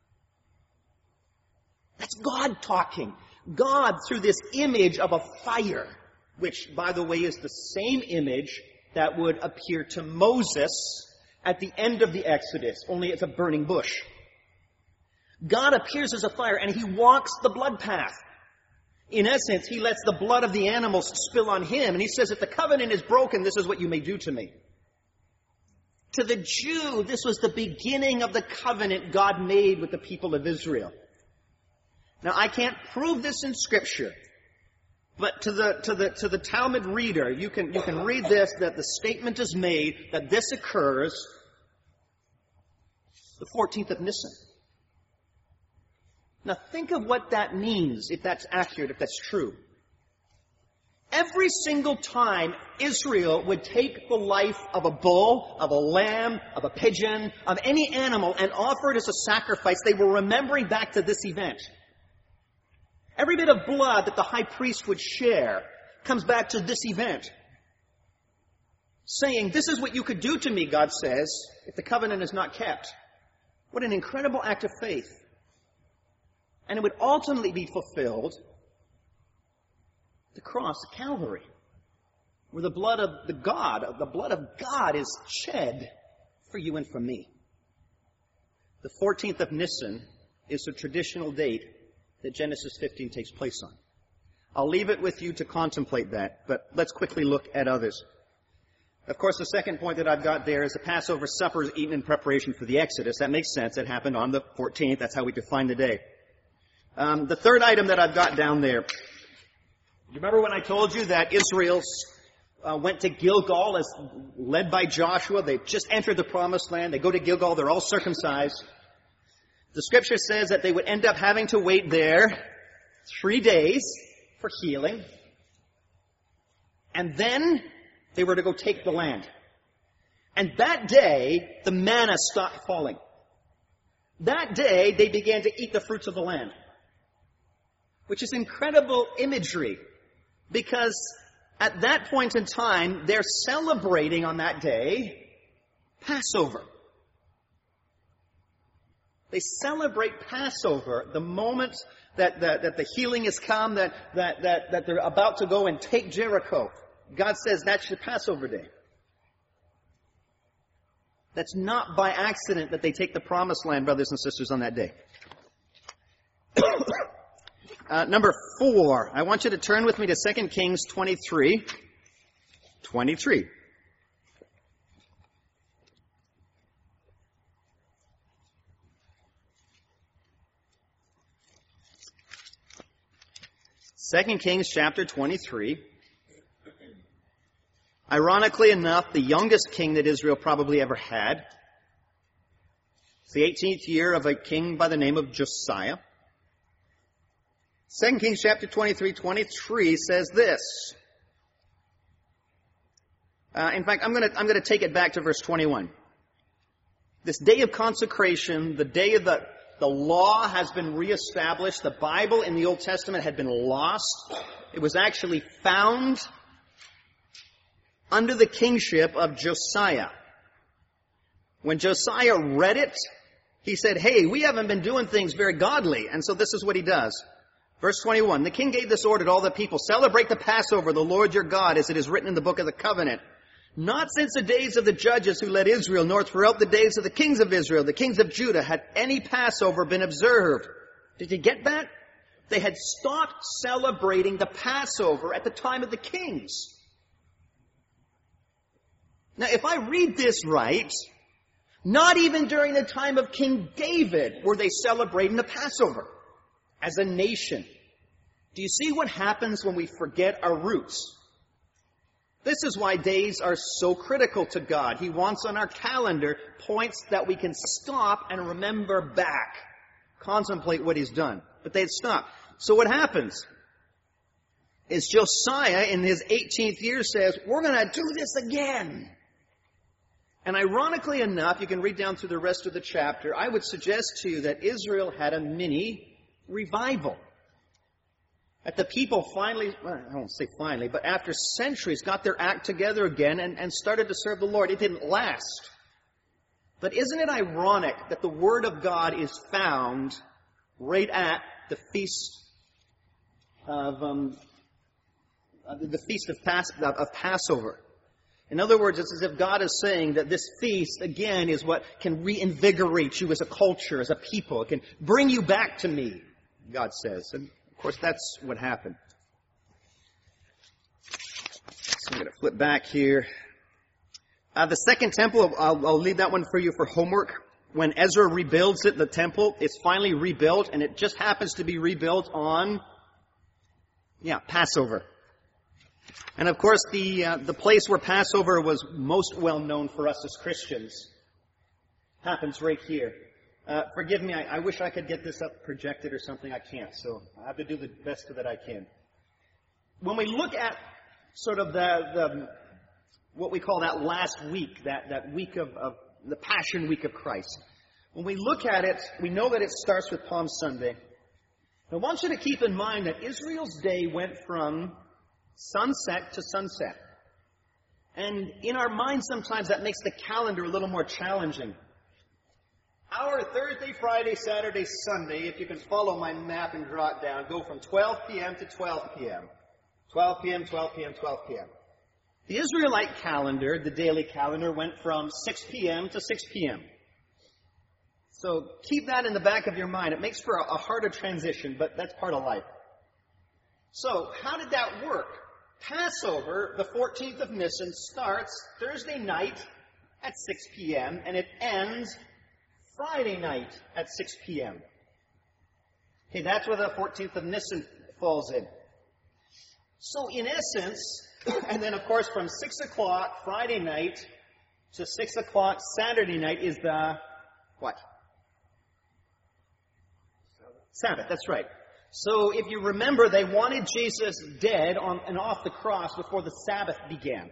That's God talking. God, through this image of a fire, which, by the way, is the same image that would appear to Moses at the end of the Exodus, only it's a burning bush. God appears as a fire, and he walks the blood path. In essence, he lets the blood of the animals spill on him, and he says, if the covenant is broken, this is what you may do to me. To the Jew, this was the beginning of the covenant God made with the people of Israel. Now, I can't prove this in Scripture, but to the Talmud reader, you can read this, that the statement is made that this occurs the 14th of Nisan. Now, think of what that means, if that's accurate, if that's true. Every single time Israel would take the life of a bull, of a lamb, of a pigeon, of any animal, and offer it as a sacrifice, they were remembering back to this event. Every bit of blood that the high priest would share comes back to this event. Saying, this is what you could do to me, God says, if the covenant is not kept. What an incredible act of faith. And it would ultimately be fulfilled at the cross, Calvary, where the blood of God is shed for you and for me. The 14th of Nisan is the traditional date that Genesis 15 takes place on. I'll leave it with you to contemplate that, but let's quickly look at others. Of course, the second point that I've got there is the Passover supper is eaten in preparation for the Exodus. That makes sense. It happened on the 14th. That's how we define the day. The third item that I've got down there. You remember when I told you that Israel went to Gilgal as led by Joshua? They've just entered the promised land. They go to Gilgal. They're all circumcised. The scripture says that they would end up having to wait there 3 days for healing. And then they were to go take the land. And that day, the manna stopped falling. That day, they began to eat the fruits of the land. Which is incredible imagery. Because at that point in time, they're celebrating on that day Passover. They celebrate Passover the moment that the healing has come, that they're about to go and take Jericho. God says that's your Passover day. That's not by accident that they take the promised land, brothers and sisters, on that day. Number 4, I want you to turn with me to 2 Kings 23. 23. Second Kings chapter 23. Ironically enough, the youngest king that Israel probably ever had. It's the 18th year of a king by the name of Josiah. 2 Kings chapter 23 says this. In fact, I'm going to take it back to verse 21. This day of consecration, the day of the law has been reestablished. The Bible in the Old Testament had been lost. It was actually found under the kingship of Josiah. When Josiah read it, he said, hey, we haven't been doing things very godly. And so this is what he does. Verse 21, the king gave this order to all the people, celebrate the Passover, the Lord your God, as it is written in the book of the covenant. Not since the days of the judges who led Israel, nor throughout the days of the kings of Israel, the kings of Judah, had any Passover been observed. Did you get that? They had stopped celebrating the Passover at the time of the kings. Now, if I read this right, not even during the time of King David were they celebrating the Passover as a nation. Do you see what happens when we forget our roots? This is why days are so critical to God. He wants on our calendar points that we can stop and remember back, contemplate what He's done. But they had stopped. So what happens is Josiah in his 18th year says, we're going to do this again. And ironically enough, you can read down through the rest of the chapter, I would suggest to you that Israel had a mini revival. That the people finally, well, I won't say finally, but after centuries got their act together again and started to serve the Lord. It didn't last. But isn't it ironic that the Word of God is found right at the feast of Passover? In other words, it's as if God is saying that this feast, again, is what can reinvigorate you as a culture, as a people. It can bring you back to me, God says. And, of course, that's what happened. So I'm going to flip back here. The second temple, I'll leave that one for you for homework. When Ezra rebuilds it, the temple, it's finally rebuilt, and it just happens to be rebuilt on, Passover. And of course, the place where Passover was most well known for us as Christians happens right here. Forgive me, I wish I could get this up projected or something. I can't, so I have to do the best that I can. When we look at sort of the what we call that last week, that week of the Passion Week of Christ, when we look at it, we know that it starts with Palm Sunday. I want you to keep in mind that Israel's day went from sunset to sunset. And in our minds, sometimes that makes the calendar a little more challenging. Our Thursday, Friday, Saturday, Sunday, if you can follow my map and draw it down, go from 12 p.m. to 12 p.m. 12 p.m., 12 p.m., 12 p.m. The Israelite calendar, the daily calendar, went from 6 p.m. to 6 p.m. So keep that in the back of your mind. It makes for a harder transition, but that's part of life. So how did that work? Passover, the 14th of Nisan, starts Thursday night at 6 p.m. and it ends Friday night at 6 p.m. Okay, that's where the 14th of Nisan falls in. So in essence, and then of course from 6 o'clock Friday night to 6 o'clock Saturday night is the what? Sabbath, that's right. So if you remember, they wanted Jesus dead on and off the cross before the Sabbath began.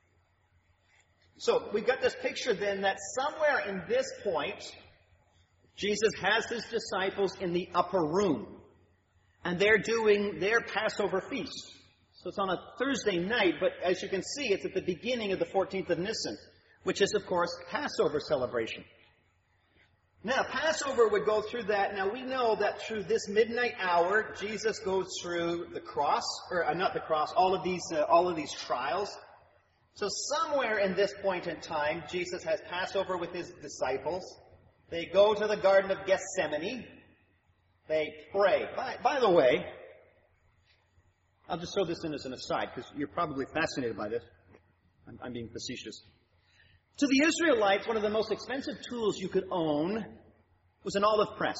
So we've got this picture then that somewhere in this point, Jesus has his disciples in the upper room. And they're doing their Passover feast. So it's on a Thursday night, but as you can see, it's at the beginning of the 14th of Nisan, which is, of course, Passover celebration. Now, Passover would go through that. Now, we know that through this midnight hour, Jesus goes through the cross, or not the cross, all of these trials. So somewhere in this point in time, Jesus has Passover with his disciples. They go to the Garden of Gethsemane. They pray. By the way, I'll just throw this in as an aside, because you're probably fascinated by this. I'm being facetious. To the Israelites, one of the most expensive tools you could own was an olive press.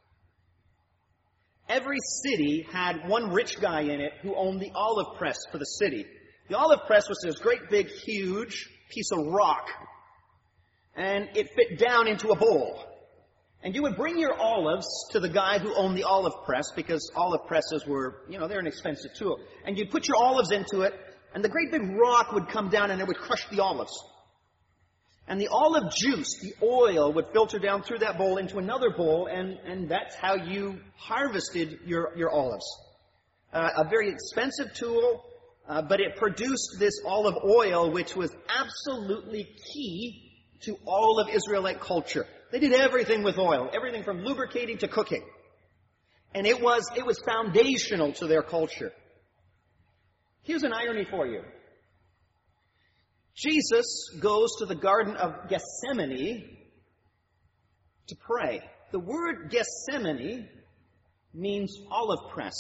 Every city had one rich guy in it who owned the olive press for the city. The olive press was this great big, huge piece of rock, and it fit down into a bowl. And you would bring your olives to the guy who owned the olive press, because olive presses were, they're an expensive tool. And you'd put your olives into it, and the great big rock would come down and it would crush the olives. And the olive juice, the oil, would filter down through that bowl into another bowl, and that's how you harvested your olives. A very expensive tool, but it produced this olive oil, which was absolutely key to all of Israelite culture. They did everything with oil, everything from lubricating to cooking. And it was foundational to their culture. Here's an irony for you. Jesus goes to the Garden of Gethsemane to pray. The word Gethsemane means olive press.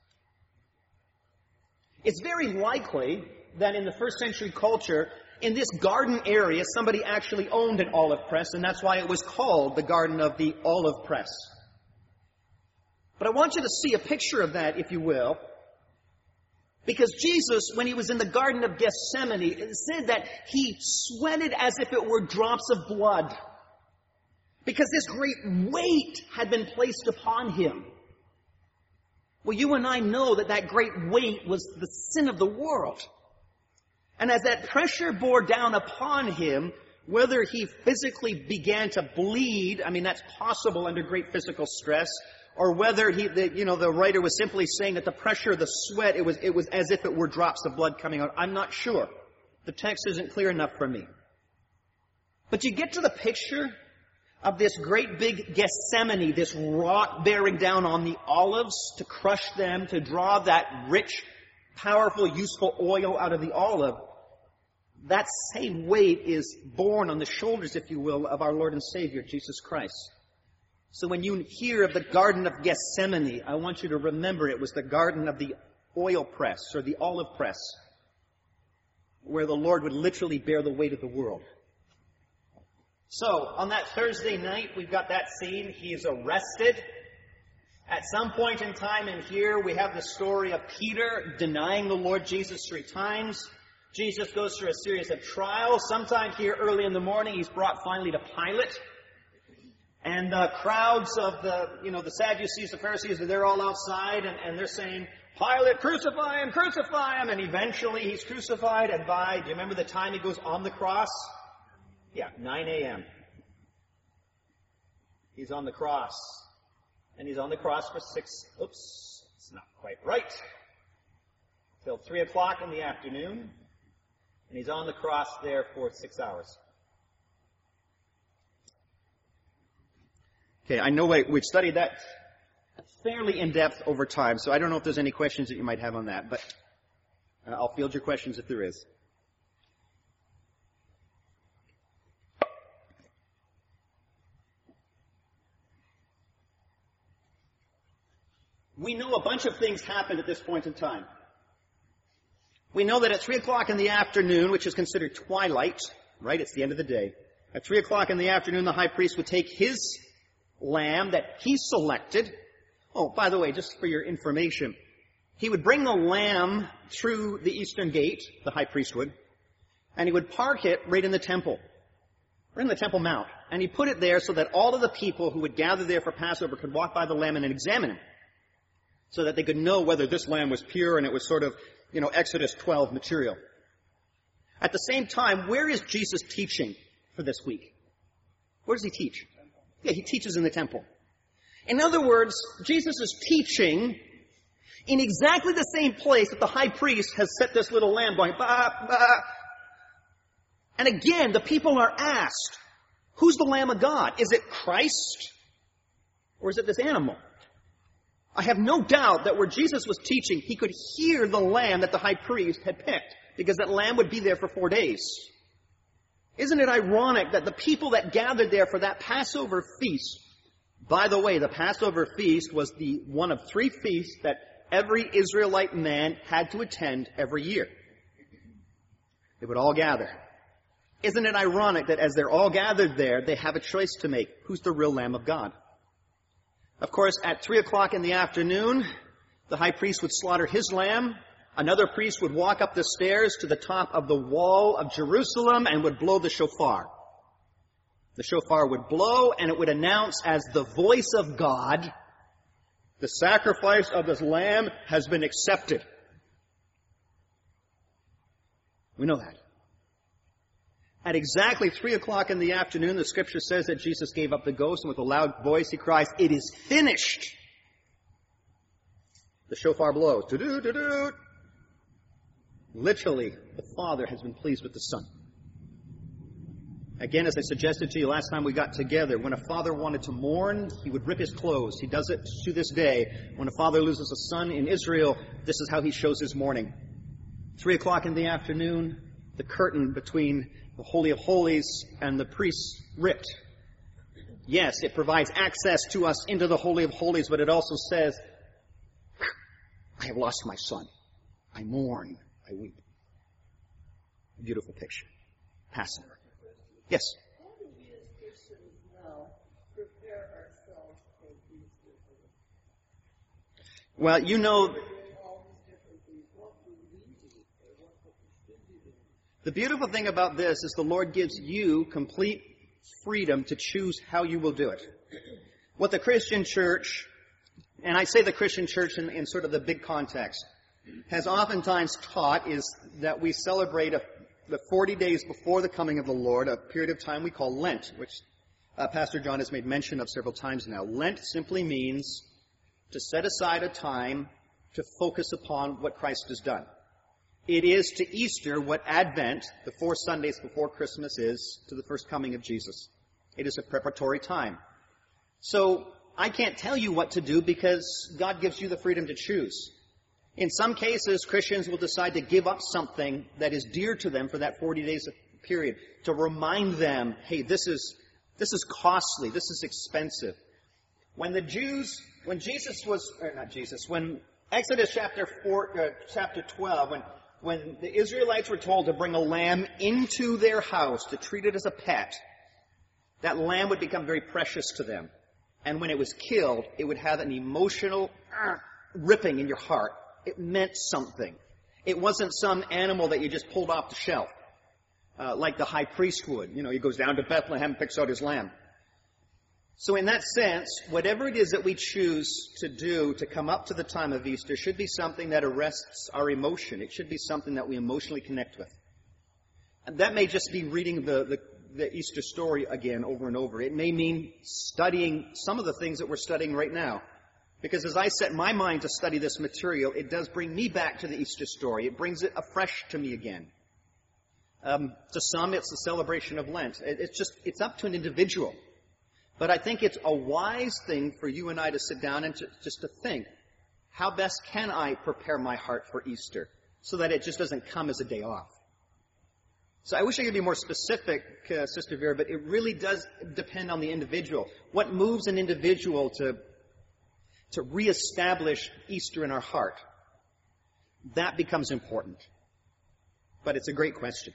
It's very likely that in the first century culture, in this garden area, somebody actually owned an olive press, and that's why it was called the Garden of the Olive Press. But I want you to see a picture of that, if you will, because Jesus, when he was in the Garden of Gethsemane, it said that he sweated as if it were drops of blood, because this great weight had been placed upon him. Well, you and I know that that great weight was the sin of the world. And as that pressure bore down upon him, whether he physically began to bleed, I mean, that's possible under great physical stress, or whether the writer was simply saying that the pressure of the sweat, it was as if it were drops of blood coming out. I'm not sure. The text isn't clear enough for me. But you get to the picture of this great big Gethsemane, this rock bearing down on the olives to crush them, to draw that rich, powerful, useful oil out of the olive. That same weight is borne on the shoulders, if you will, of our Lord and Savior, Jesus Christ. So when you hear of the Garden of Gethsemane, I want you to remember it was the Garden of the Oil Press, or the Olive Press, where the Lord would literally bear the weight of the world. So, on that Thursday night, we've got that scene. He is arrested. At some point in time in here, we have the story of Peter denying the Lord Jesus 3 times. Jesus goes through a series of trials. Sometime here early in the morning, he's brought finally to Pilate. And the crowds of the Sadducees, the Pharisees, they're all outside, and they're saying, Pilate, crucify him, crucify him. And eventually he's crucified, and do you remember the time he goes on the cross? Yeah, 9 a.m. He's on the cross. And he's on the cross for it's not quite right. Till 3 o'clock in the afternoon. And he's on the cross there for 6 hours. Okay, I know we've studied that fairly in depth over time, so I don't know if there's any questions that you might have on that, but I'll field your questions if there is. We know a bunch of things happened at this point in time. We know that at 3 o'clock in the afternoon, which is considered twilight, right? It's the end of the day. At 3 o'clock in the afternoon, the high priest would take his lamb that he selected. Oh, by the way, just for your information, he would bring the lamb through the eastern gate, the high priest would, and he would park it right in the temple, right in the Temple Mount. And he put it there so that all of the people who would gather there for Passover could walk by the lamb and examine him, so that they could know whether this lamb was pure and it was sort of, Exodus 12 material. At the same time, where is Jesus teaching for this week? Where does he teach? Yeah, he teaches in the temple. In other words, Jesus is teaching in exactly the same place that the high priest has set this little lamb going, bah, bah. And again, the people are asked, who's the Lamb of God? Is it Christ? Or is it this animal? I have no doubt that where Jesus was teaching, he could hear the lamb that the high priest had picked, because that lamb would be there for 4 days. Isn't it ironic that the people that gathered there for that Passover feast, by the way, the Passover feast was the one of 3 feasts that every Israelite man had to attend every year. They would all gather. Isn't it ironic that as they're all gathered there, they have a choice to make? Who's the real Lamb of God? Of course, at 3 o'clock in the afternoon, the high priest would slaughter his lamb. Another priest would walk up the stairs to the top of the wall of Jerusalem and would blow the shofar. The shofar would blow, and it would announce as the voice of God, the sacrifice of this lamb has been accepted. We know that. At exactly 3 o'clock in the afternoon, the scripture says that Jesus gave up the ghost, and with a loud voice he cries, "It is finished." The shofar blows. Do-do, do-do. Literally, the Father has been pleased with the Son. Again, as I suggested to you last time we got together, when a father wanted to mourn, he would rip his clothes. He does it to this day. When a father loses a son in Israel, this is how he shows his mourning. 3 o'clock in the afternoon, the curtain between the Holy of Holies and the priests ripped. Yes, it provides access to us into the Holy of Holies, but it also says, I have lost my son. I mourn. I weep. A beautiful picture. Passover. Yes? How do we as Christians now prepare ourselves for Easter? Well, you know, All these different things. What do we do? Or what should we do? the beautiful thing about this is the Lord gives you complete freedom to choose how you will do it. What the Christian church, and I say the Christian church in sort of the big context, has oftentimes taught is that we celebrate the 40 days before the coming of the Lord, a period of time we call Lent, which Pastor John has made mention of several times now. Lent simply means to set aside a time to focus upon what Christ has done. It is to Easter what Advent, the 4 Sundays before Christmas, is to the first coming of Jesus. It is a preparatory time. So I can't tell you what to do because God gives you the freedom to choose. In some cases, Christians will decide to give up something that is dear to them for that 40 days period to remind them, hey, this is costly, this is expensive. When Exodus chapter 12, when the Israelites were told to bring a lamb into their house to treat it as a pet, that lamb would become very precious to them. And when it was killed, it would have an emotional ripping in your heart. It meant something. It wasn't some animal that you just pulled off the shelf, like the high priest would. You know, he goes down to Bethlehem and picks out his lamb. So in that sense, whatever it is that we choose to do to come up to the time of Easter should be something that arrests our emotion. It should be something that we emotionally connect with. And that may just be reading the Easter story again over and over. It may mean studying some of the things that we're studying right now. Because as I set my mind to study this material, it does bring me back to the Easter story. It brings it afresh to me again. To some, it's the celebration of Lent. It's up to an individual. But I think it's a wise thing for you and I to sit down and just to think, how best can I prepare my heart for Easter so that it just doesn't come as a day off? So I wish I could be more specific, Sister Vera, but it really does depend on the individual. What moves an individual to reestablish Easter in our heart? That becomes important. But it's a great question.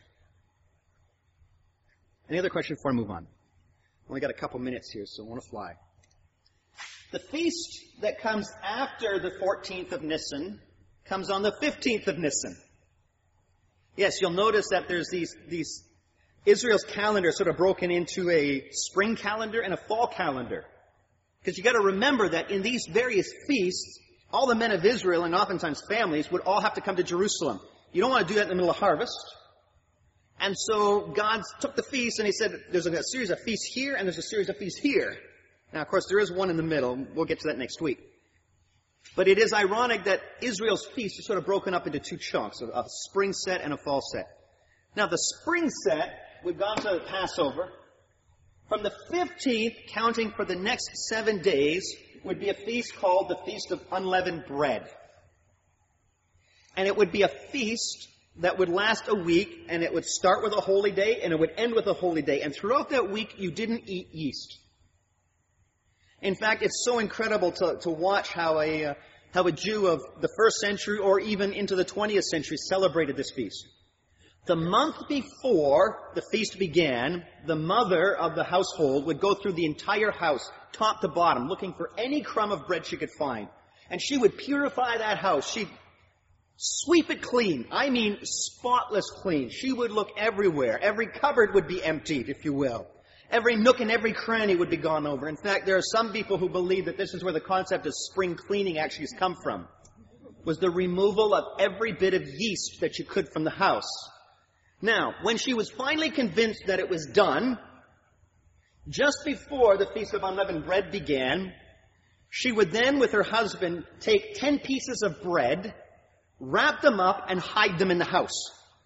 Any other question before I move on? Only got a couple minutes here, so I want to fly. The feast that comes after the 14th of Nisan comes on the 15th of Nisan. Yes, you'll notice that there's these Israel's calendar sort of broken into a spring calendar and a fall calendar. Because you got to remember that in these various feasts, all the men of Israel and oftentimes families would all have to come to Jerusalem. You don't want to do that in the middle of harvest. And so God took the feast and he said, there's a series of feasts here and there's a series of feasts here. Now, of course, there is one in the middle. We'll get to that next week. But it is ironic that Israel's feast is sort of broken up into two chunks, a spring set and a fall set. Now, the spring set, we've gone to Passover. From the 15th, counting for the next 7 days, would be a feast called the Feast of Unleavened Bread. And it would be a feast that would last a week, and it would start with a holy day, and it would end with a holy day. And throughout that week, you didn't eat yeast. In fact, it's so incredible to watch how a Jew of the first century or even into the 20th century celebrated this feast. The month before the feast began, the mother of the household would go through the entire house, top to bottom, looking for any crumb of bread she could find. And she would purify that house. She'd sweep it clean. I mean, spotless clean. She would look everywhere. Every cupboard would be emptied, if you will. Every nook and every cranny would be gone over. In fact, there are some people who believe that this is where the concept of spring cleaning actually has come from. Was the removal of every bit of yeast that you could from the house. Now, when she was finally convinced that it was done, just before the Feast of Unleavened Bread began, she would then, with her husband, take 10 pieces of bread, wrap them up, and hide them in the house.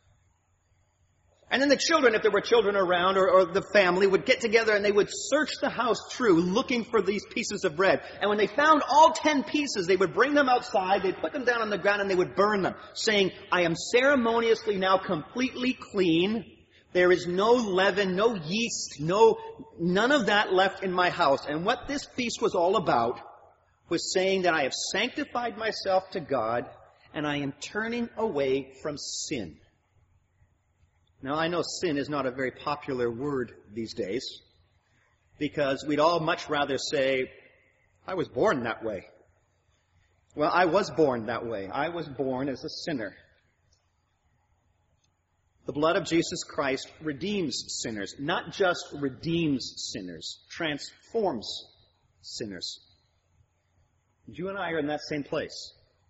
And then the children, if there were children around, or the family, would get together and they would search the house through looking for these pieces of bread. And when they found all 10 pieces, they would bring them outside, they'd put them down on the ground, and they would burn them, saying, I am ceremoniously now completely clean. There is no leaven, no yeast, none of that left in my house. And what this feast was all about was saying that I have sanctified myself to God and I am turning away from sin. Now, I know sin is not a very popular word these days because we'd all much rather say, I was born that way. Well, I was born that way. I was born as a sinner. The blood of Jesus Christ redeems sinners, not just redeems sinners, transforms sinners. You and I are in that same place.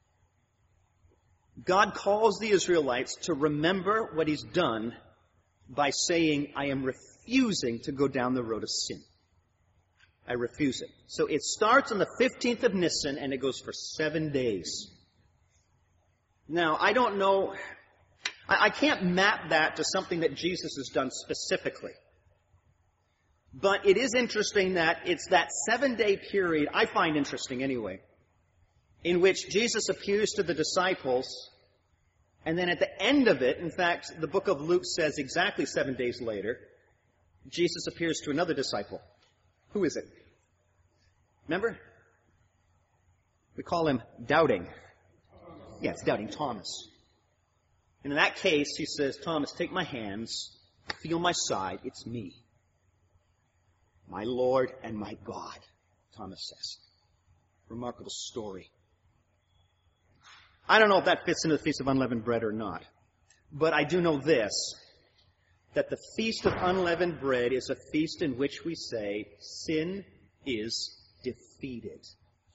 God calls the Israelites to remember what He's done by saying, I am refusing to go down the road of sin. I refuse it. So it starts on the 15th of Nisan and it goes for 7 days. Now, I don't know, I can't map that to something that Jesus has done specifically. But it is interesting that it's that 7-day period, I find interesting anyway, in which Jesus appears to the disciples, and then at the end of it, in fact, the book of Luke says exactly 7 days later, Jesus appears to another disciple. Who is it? Remember? We call him Doubting. Yeah, it's Doubting Thomas. And in that case, he says, Thomas, take my hands, feel my side, it's me. My Lord and my God, Thomas says. Remarkable story. I don't know if that fits into the Feast of Unleavened Bread or not. But I do know this, that the Feast of Unleavened Bread is a feast in which we say, sin is defeated.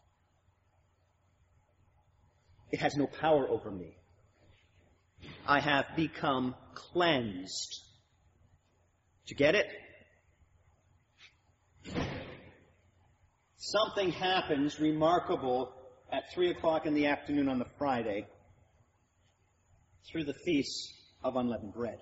It has no power over me. I have become cleansed. Did you get it? Something happens remarkable at 3 o'clock in the afternoon on the Friday through the Feast of Unleavened Bread.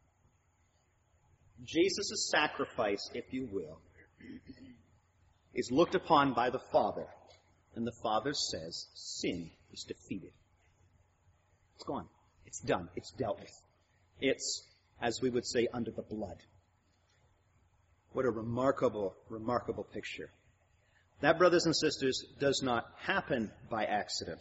Jesus' sacrifice, if you will, is looked upon by the Father, and the Father says, sin is defeated. It's gone. It's done. It's dealt with. It's, as we would say, under the blood. What a remarkable, remarkable picture. That, brothers and sisters, does not happen by accident.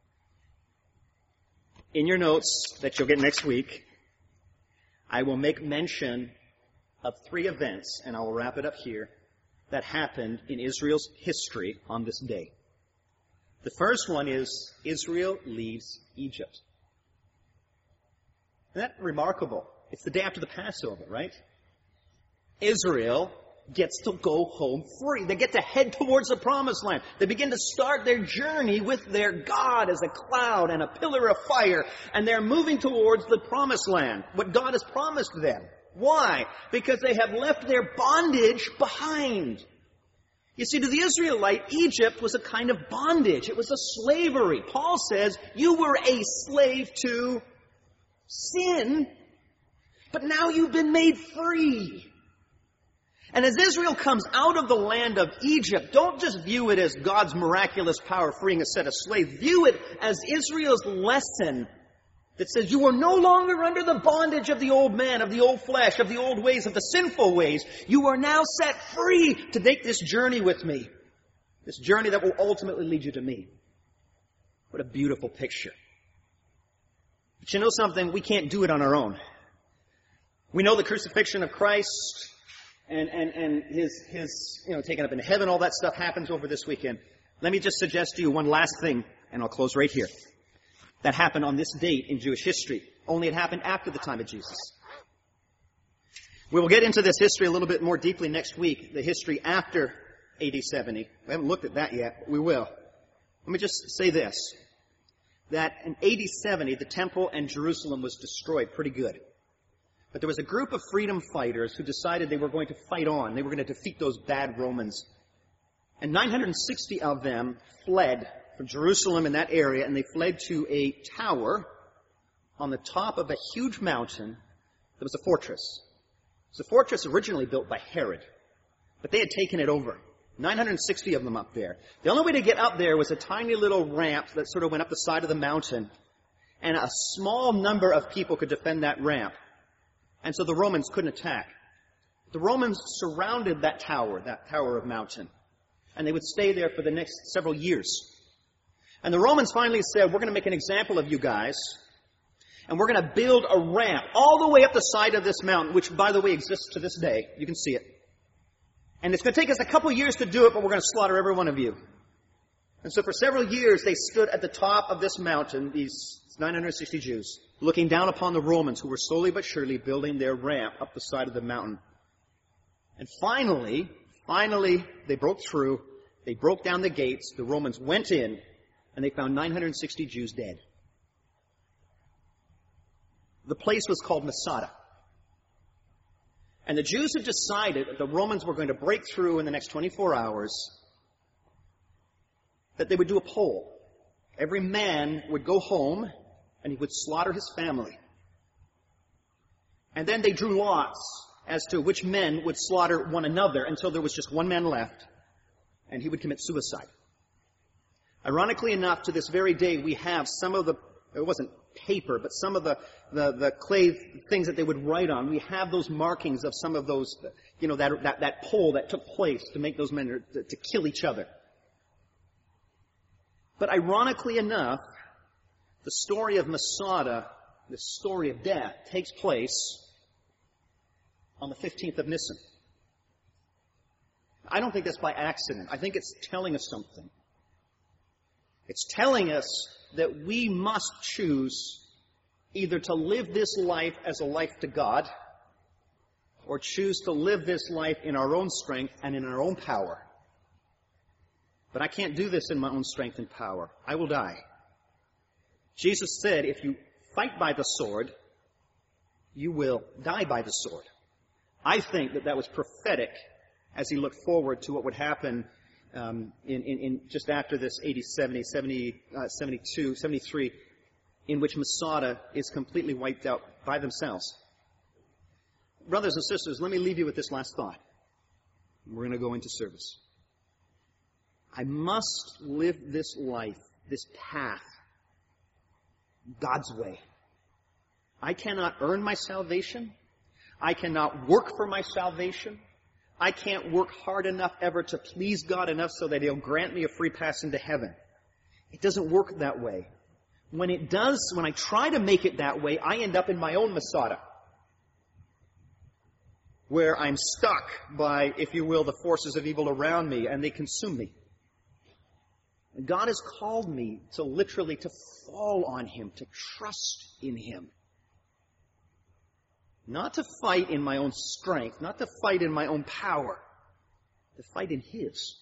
In your notes that you'll get next week, I will make mention of 3 events, and I will wrap it up here, that happened in Israel's history on this day. The first one is Israel leaves Egypt. Isn't that remarkable? It's the day after the Passover, right? Israel gets to go home free. They get to head towards the Promised Land. They begin to start their journey with their God as a cloud and a pillar of fire, and they're moving towards the Promised Land, what God has promised them. Why? Because they have left their bondage behind. You see, to the Israelite, Egypt was a kind of bondage. It was a slavery. Paul says, you were a slave to sin, but now you've been made free. And as Israel comes out of the land of Egypt, don't just view it as God's miraculous power freeing a set of slaves. View it as Israel's lesson that says you are no longer under the bondage of the old man, of the old flesh, of the old ways, of the sinful ways. You are now set free to take this journey with me. This journey that will ultimately lead you to me. What a beautiful picture. But you know something? We can't do it on our own. We know the crucifixion of Christ and his taken up into heaven, all that stuff happens over this weekend. Let me just suggest to you one last thing, and I'll close right here. That happened on this date in Jewish history. Only it happened after the time of Jesus. We will get into this history a little bit more deeply next week, the history after AD 70. We haven't looked at that yet, but we will. Let me just say this, that in AD 70, the temple and Jerusalem was destroyed pretty good. But there was a group of freedom fighters who decided they were going to fight on. They were going to defeat those bad Romans. And 960 of them fled from Jerusalem in that area, and they fled to a tower on the top of a huge mountain that was a fortress. It was a fortress originally built by Herod, but they had taken it over. 960 of them up there. The only way to get up there was a tiny little ramp that sort of went up the side of the mountain, and a small number of people could defend that ramp. And so the Romans couldn't attack. The Romans surrounded that tower of mountain. And they would stay there for the next several years. And the Romans finally said, we're going to make an example of you guys. And we're going to build a ramp all the way up the side of this mountain, which, by the way, exists to this day. You can see it. And it's going to take us a couple years to do it, but we're going to slaughter every one of you. And so for several years, they stood at the top of this mountain, these 960 Jews, looking down upon the Romans who were slowly but surely building their ramp up the side of the mountain. And finally, they broke through. They broke down the gates. The Romans went in, and they found 960 Jews dead. The place was called Masada. And the Jews had decided that the Romans were going to break through in the next 24 hours, that they would do a poll. Every man would go home, and he would slaughter his family. And then they drew lots as to which men would slaughter one another until there was just one man left, and he would commit suicide. Ironically enough, to this very day, we have some of the, it wasn't paper, but some of the clay things that they would write on. We have those markings of some of those, that poll that took place to make those men to kill each other. But ironically enough, the story of Masada, the story of death, takes place on the 15th of Nisan. I don't think that's by accident. I think it's telling us something. It's telling us that we must choose either to live this life as a life to God, or choose to live this life in our own strength and in our own power. But I can't do this in my own strength and power. I will die. Jesus said, if you fight by the sword, you will die by the sword. I think that was prophetic as he looked forward to what would happen in just after this 73, in which Masada is completely wiped out by themselves. Brothers and sisters, let me leave you with this last thought. We're going to go into service. I must live this life, this path, God's way. I cannot earn my salvation. I cannot work for my salvation. I can't work hard enough ever to please God enough so that He'll grant me a free pass into heaven. It doesn't work that way. When it does, when I try to make it that way, I end up in my own Masada, where I'm stuck by, if you will, the forces of evil around me, and they consume me. And God has called me to literally to fall on Him, to trust in Him. Not to fight in my own strength, not to fight in my own power, to fight in His.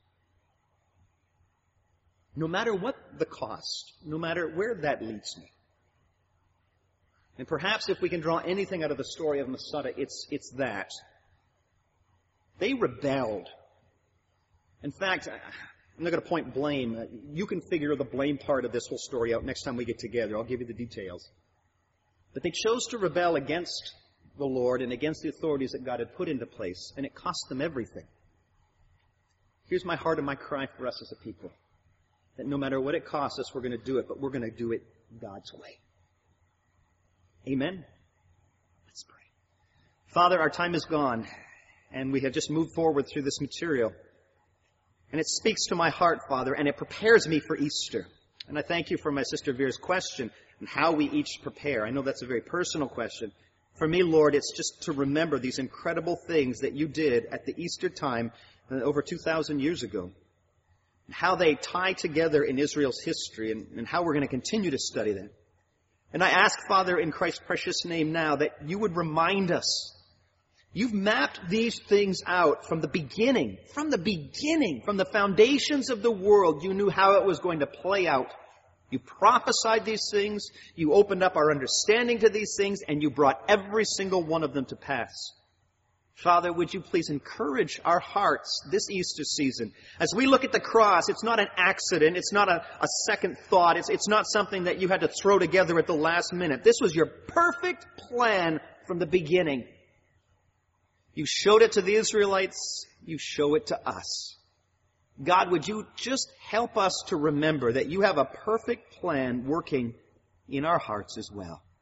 No matter what the cost, no matter where that leads me. And perhaps if we can draw anything out of the story of Masada, it's that. They rebelled. In fact, I'm not going to point blame. You can figure the blame part of this whole story out next time we get together. I'll give you the details. But they chose to rebel against the Lord and against the authorities that God had put into place, and it cost them everything. Here's my heart and my cry for us as a people, that no matter what it costs us, we're going to do it, but we're going to do it God's way. Amen? Let's pray. Father, our time is gone, and we have just moved forward through this material. And it speaks to my heart, Father, and it prepares me for Easter. And I thank you for my sister Vera's question and how we each prepare. I know that's a very personal question. For me, Lord, it's just to remember these incredible things that you did at the Easter time over 2,000 years ago. And how they tie together in Israel's history and how we're going to continue to study them. And I ask, Father, in Christ's precious name now, that you would remind us. You've mapped these things out from the beginning, from the foundations of the world. You knew how it was going to play out. You prophesied these things, you opened up our understanding to these things, and you brought every single one of them to pass. Father, would you please encourage our hearts this Easter season? As we look at the cross, it's not an accident, it's not a second thought, it's not something that you had to throw together at the last minute. This was your perfect plan from the beginning. You showed it to the Israelites, you show it to us. God, would you just help us to remember that you have a perfect plan working in our hearts as well.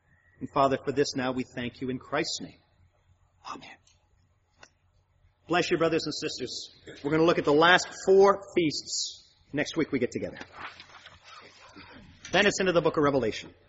And Father, for this now we thank you in Christ's name. Amen. Bless you, brothers and sisters. We're going to look at the last 4 feasts. Next week we get together. Then it's into the book of Revelation.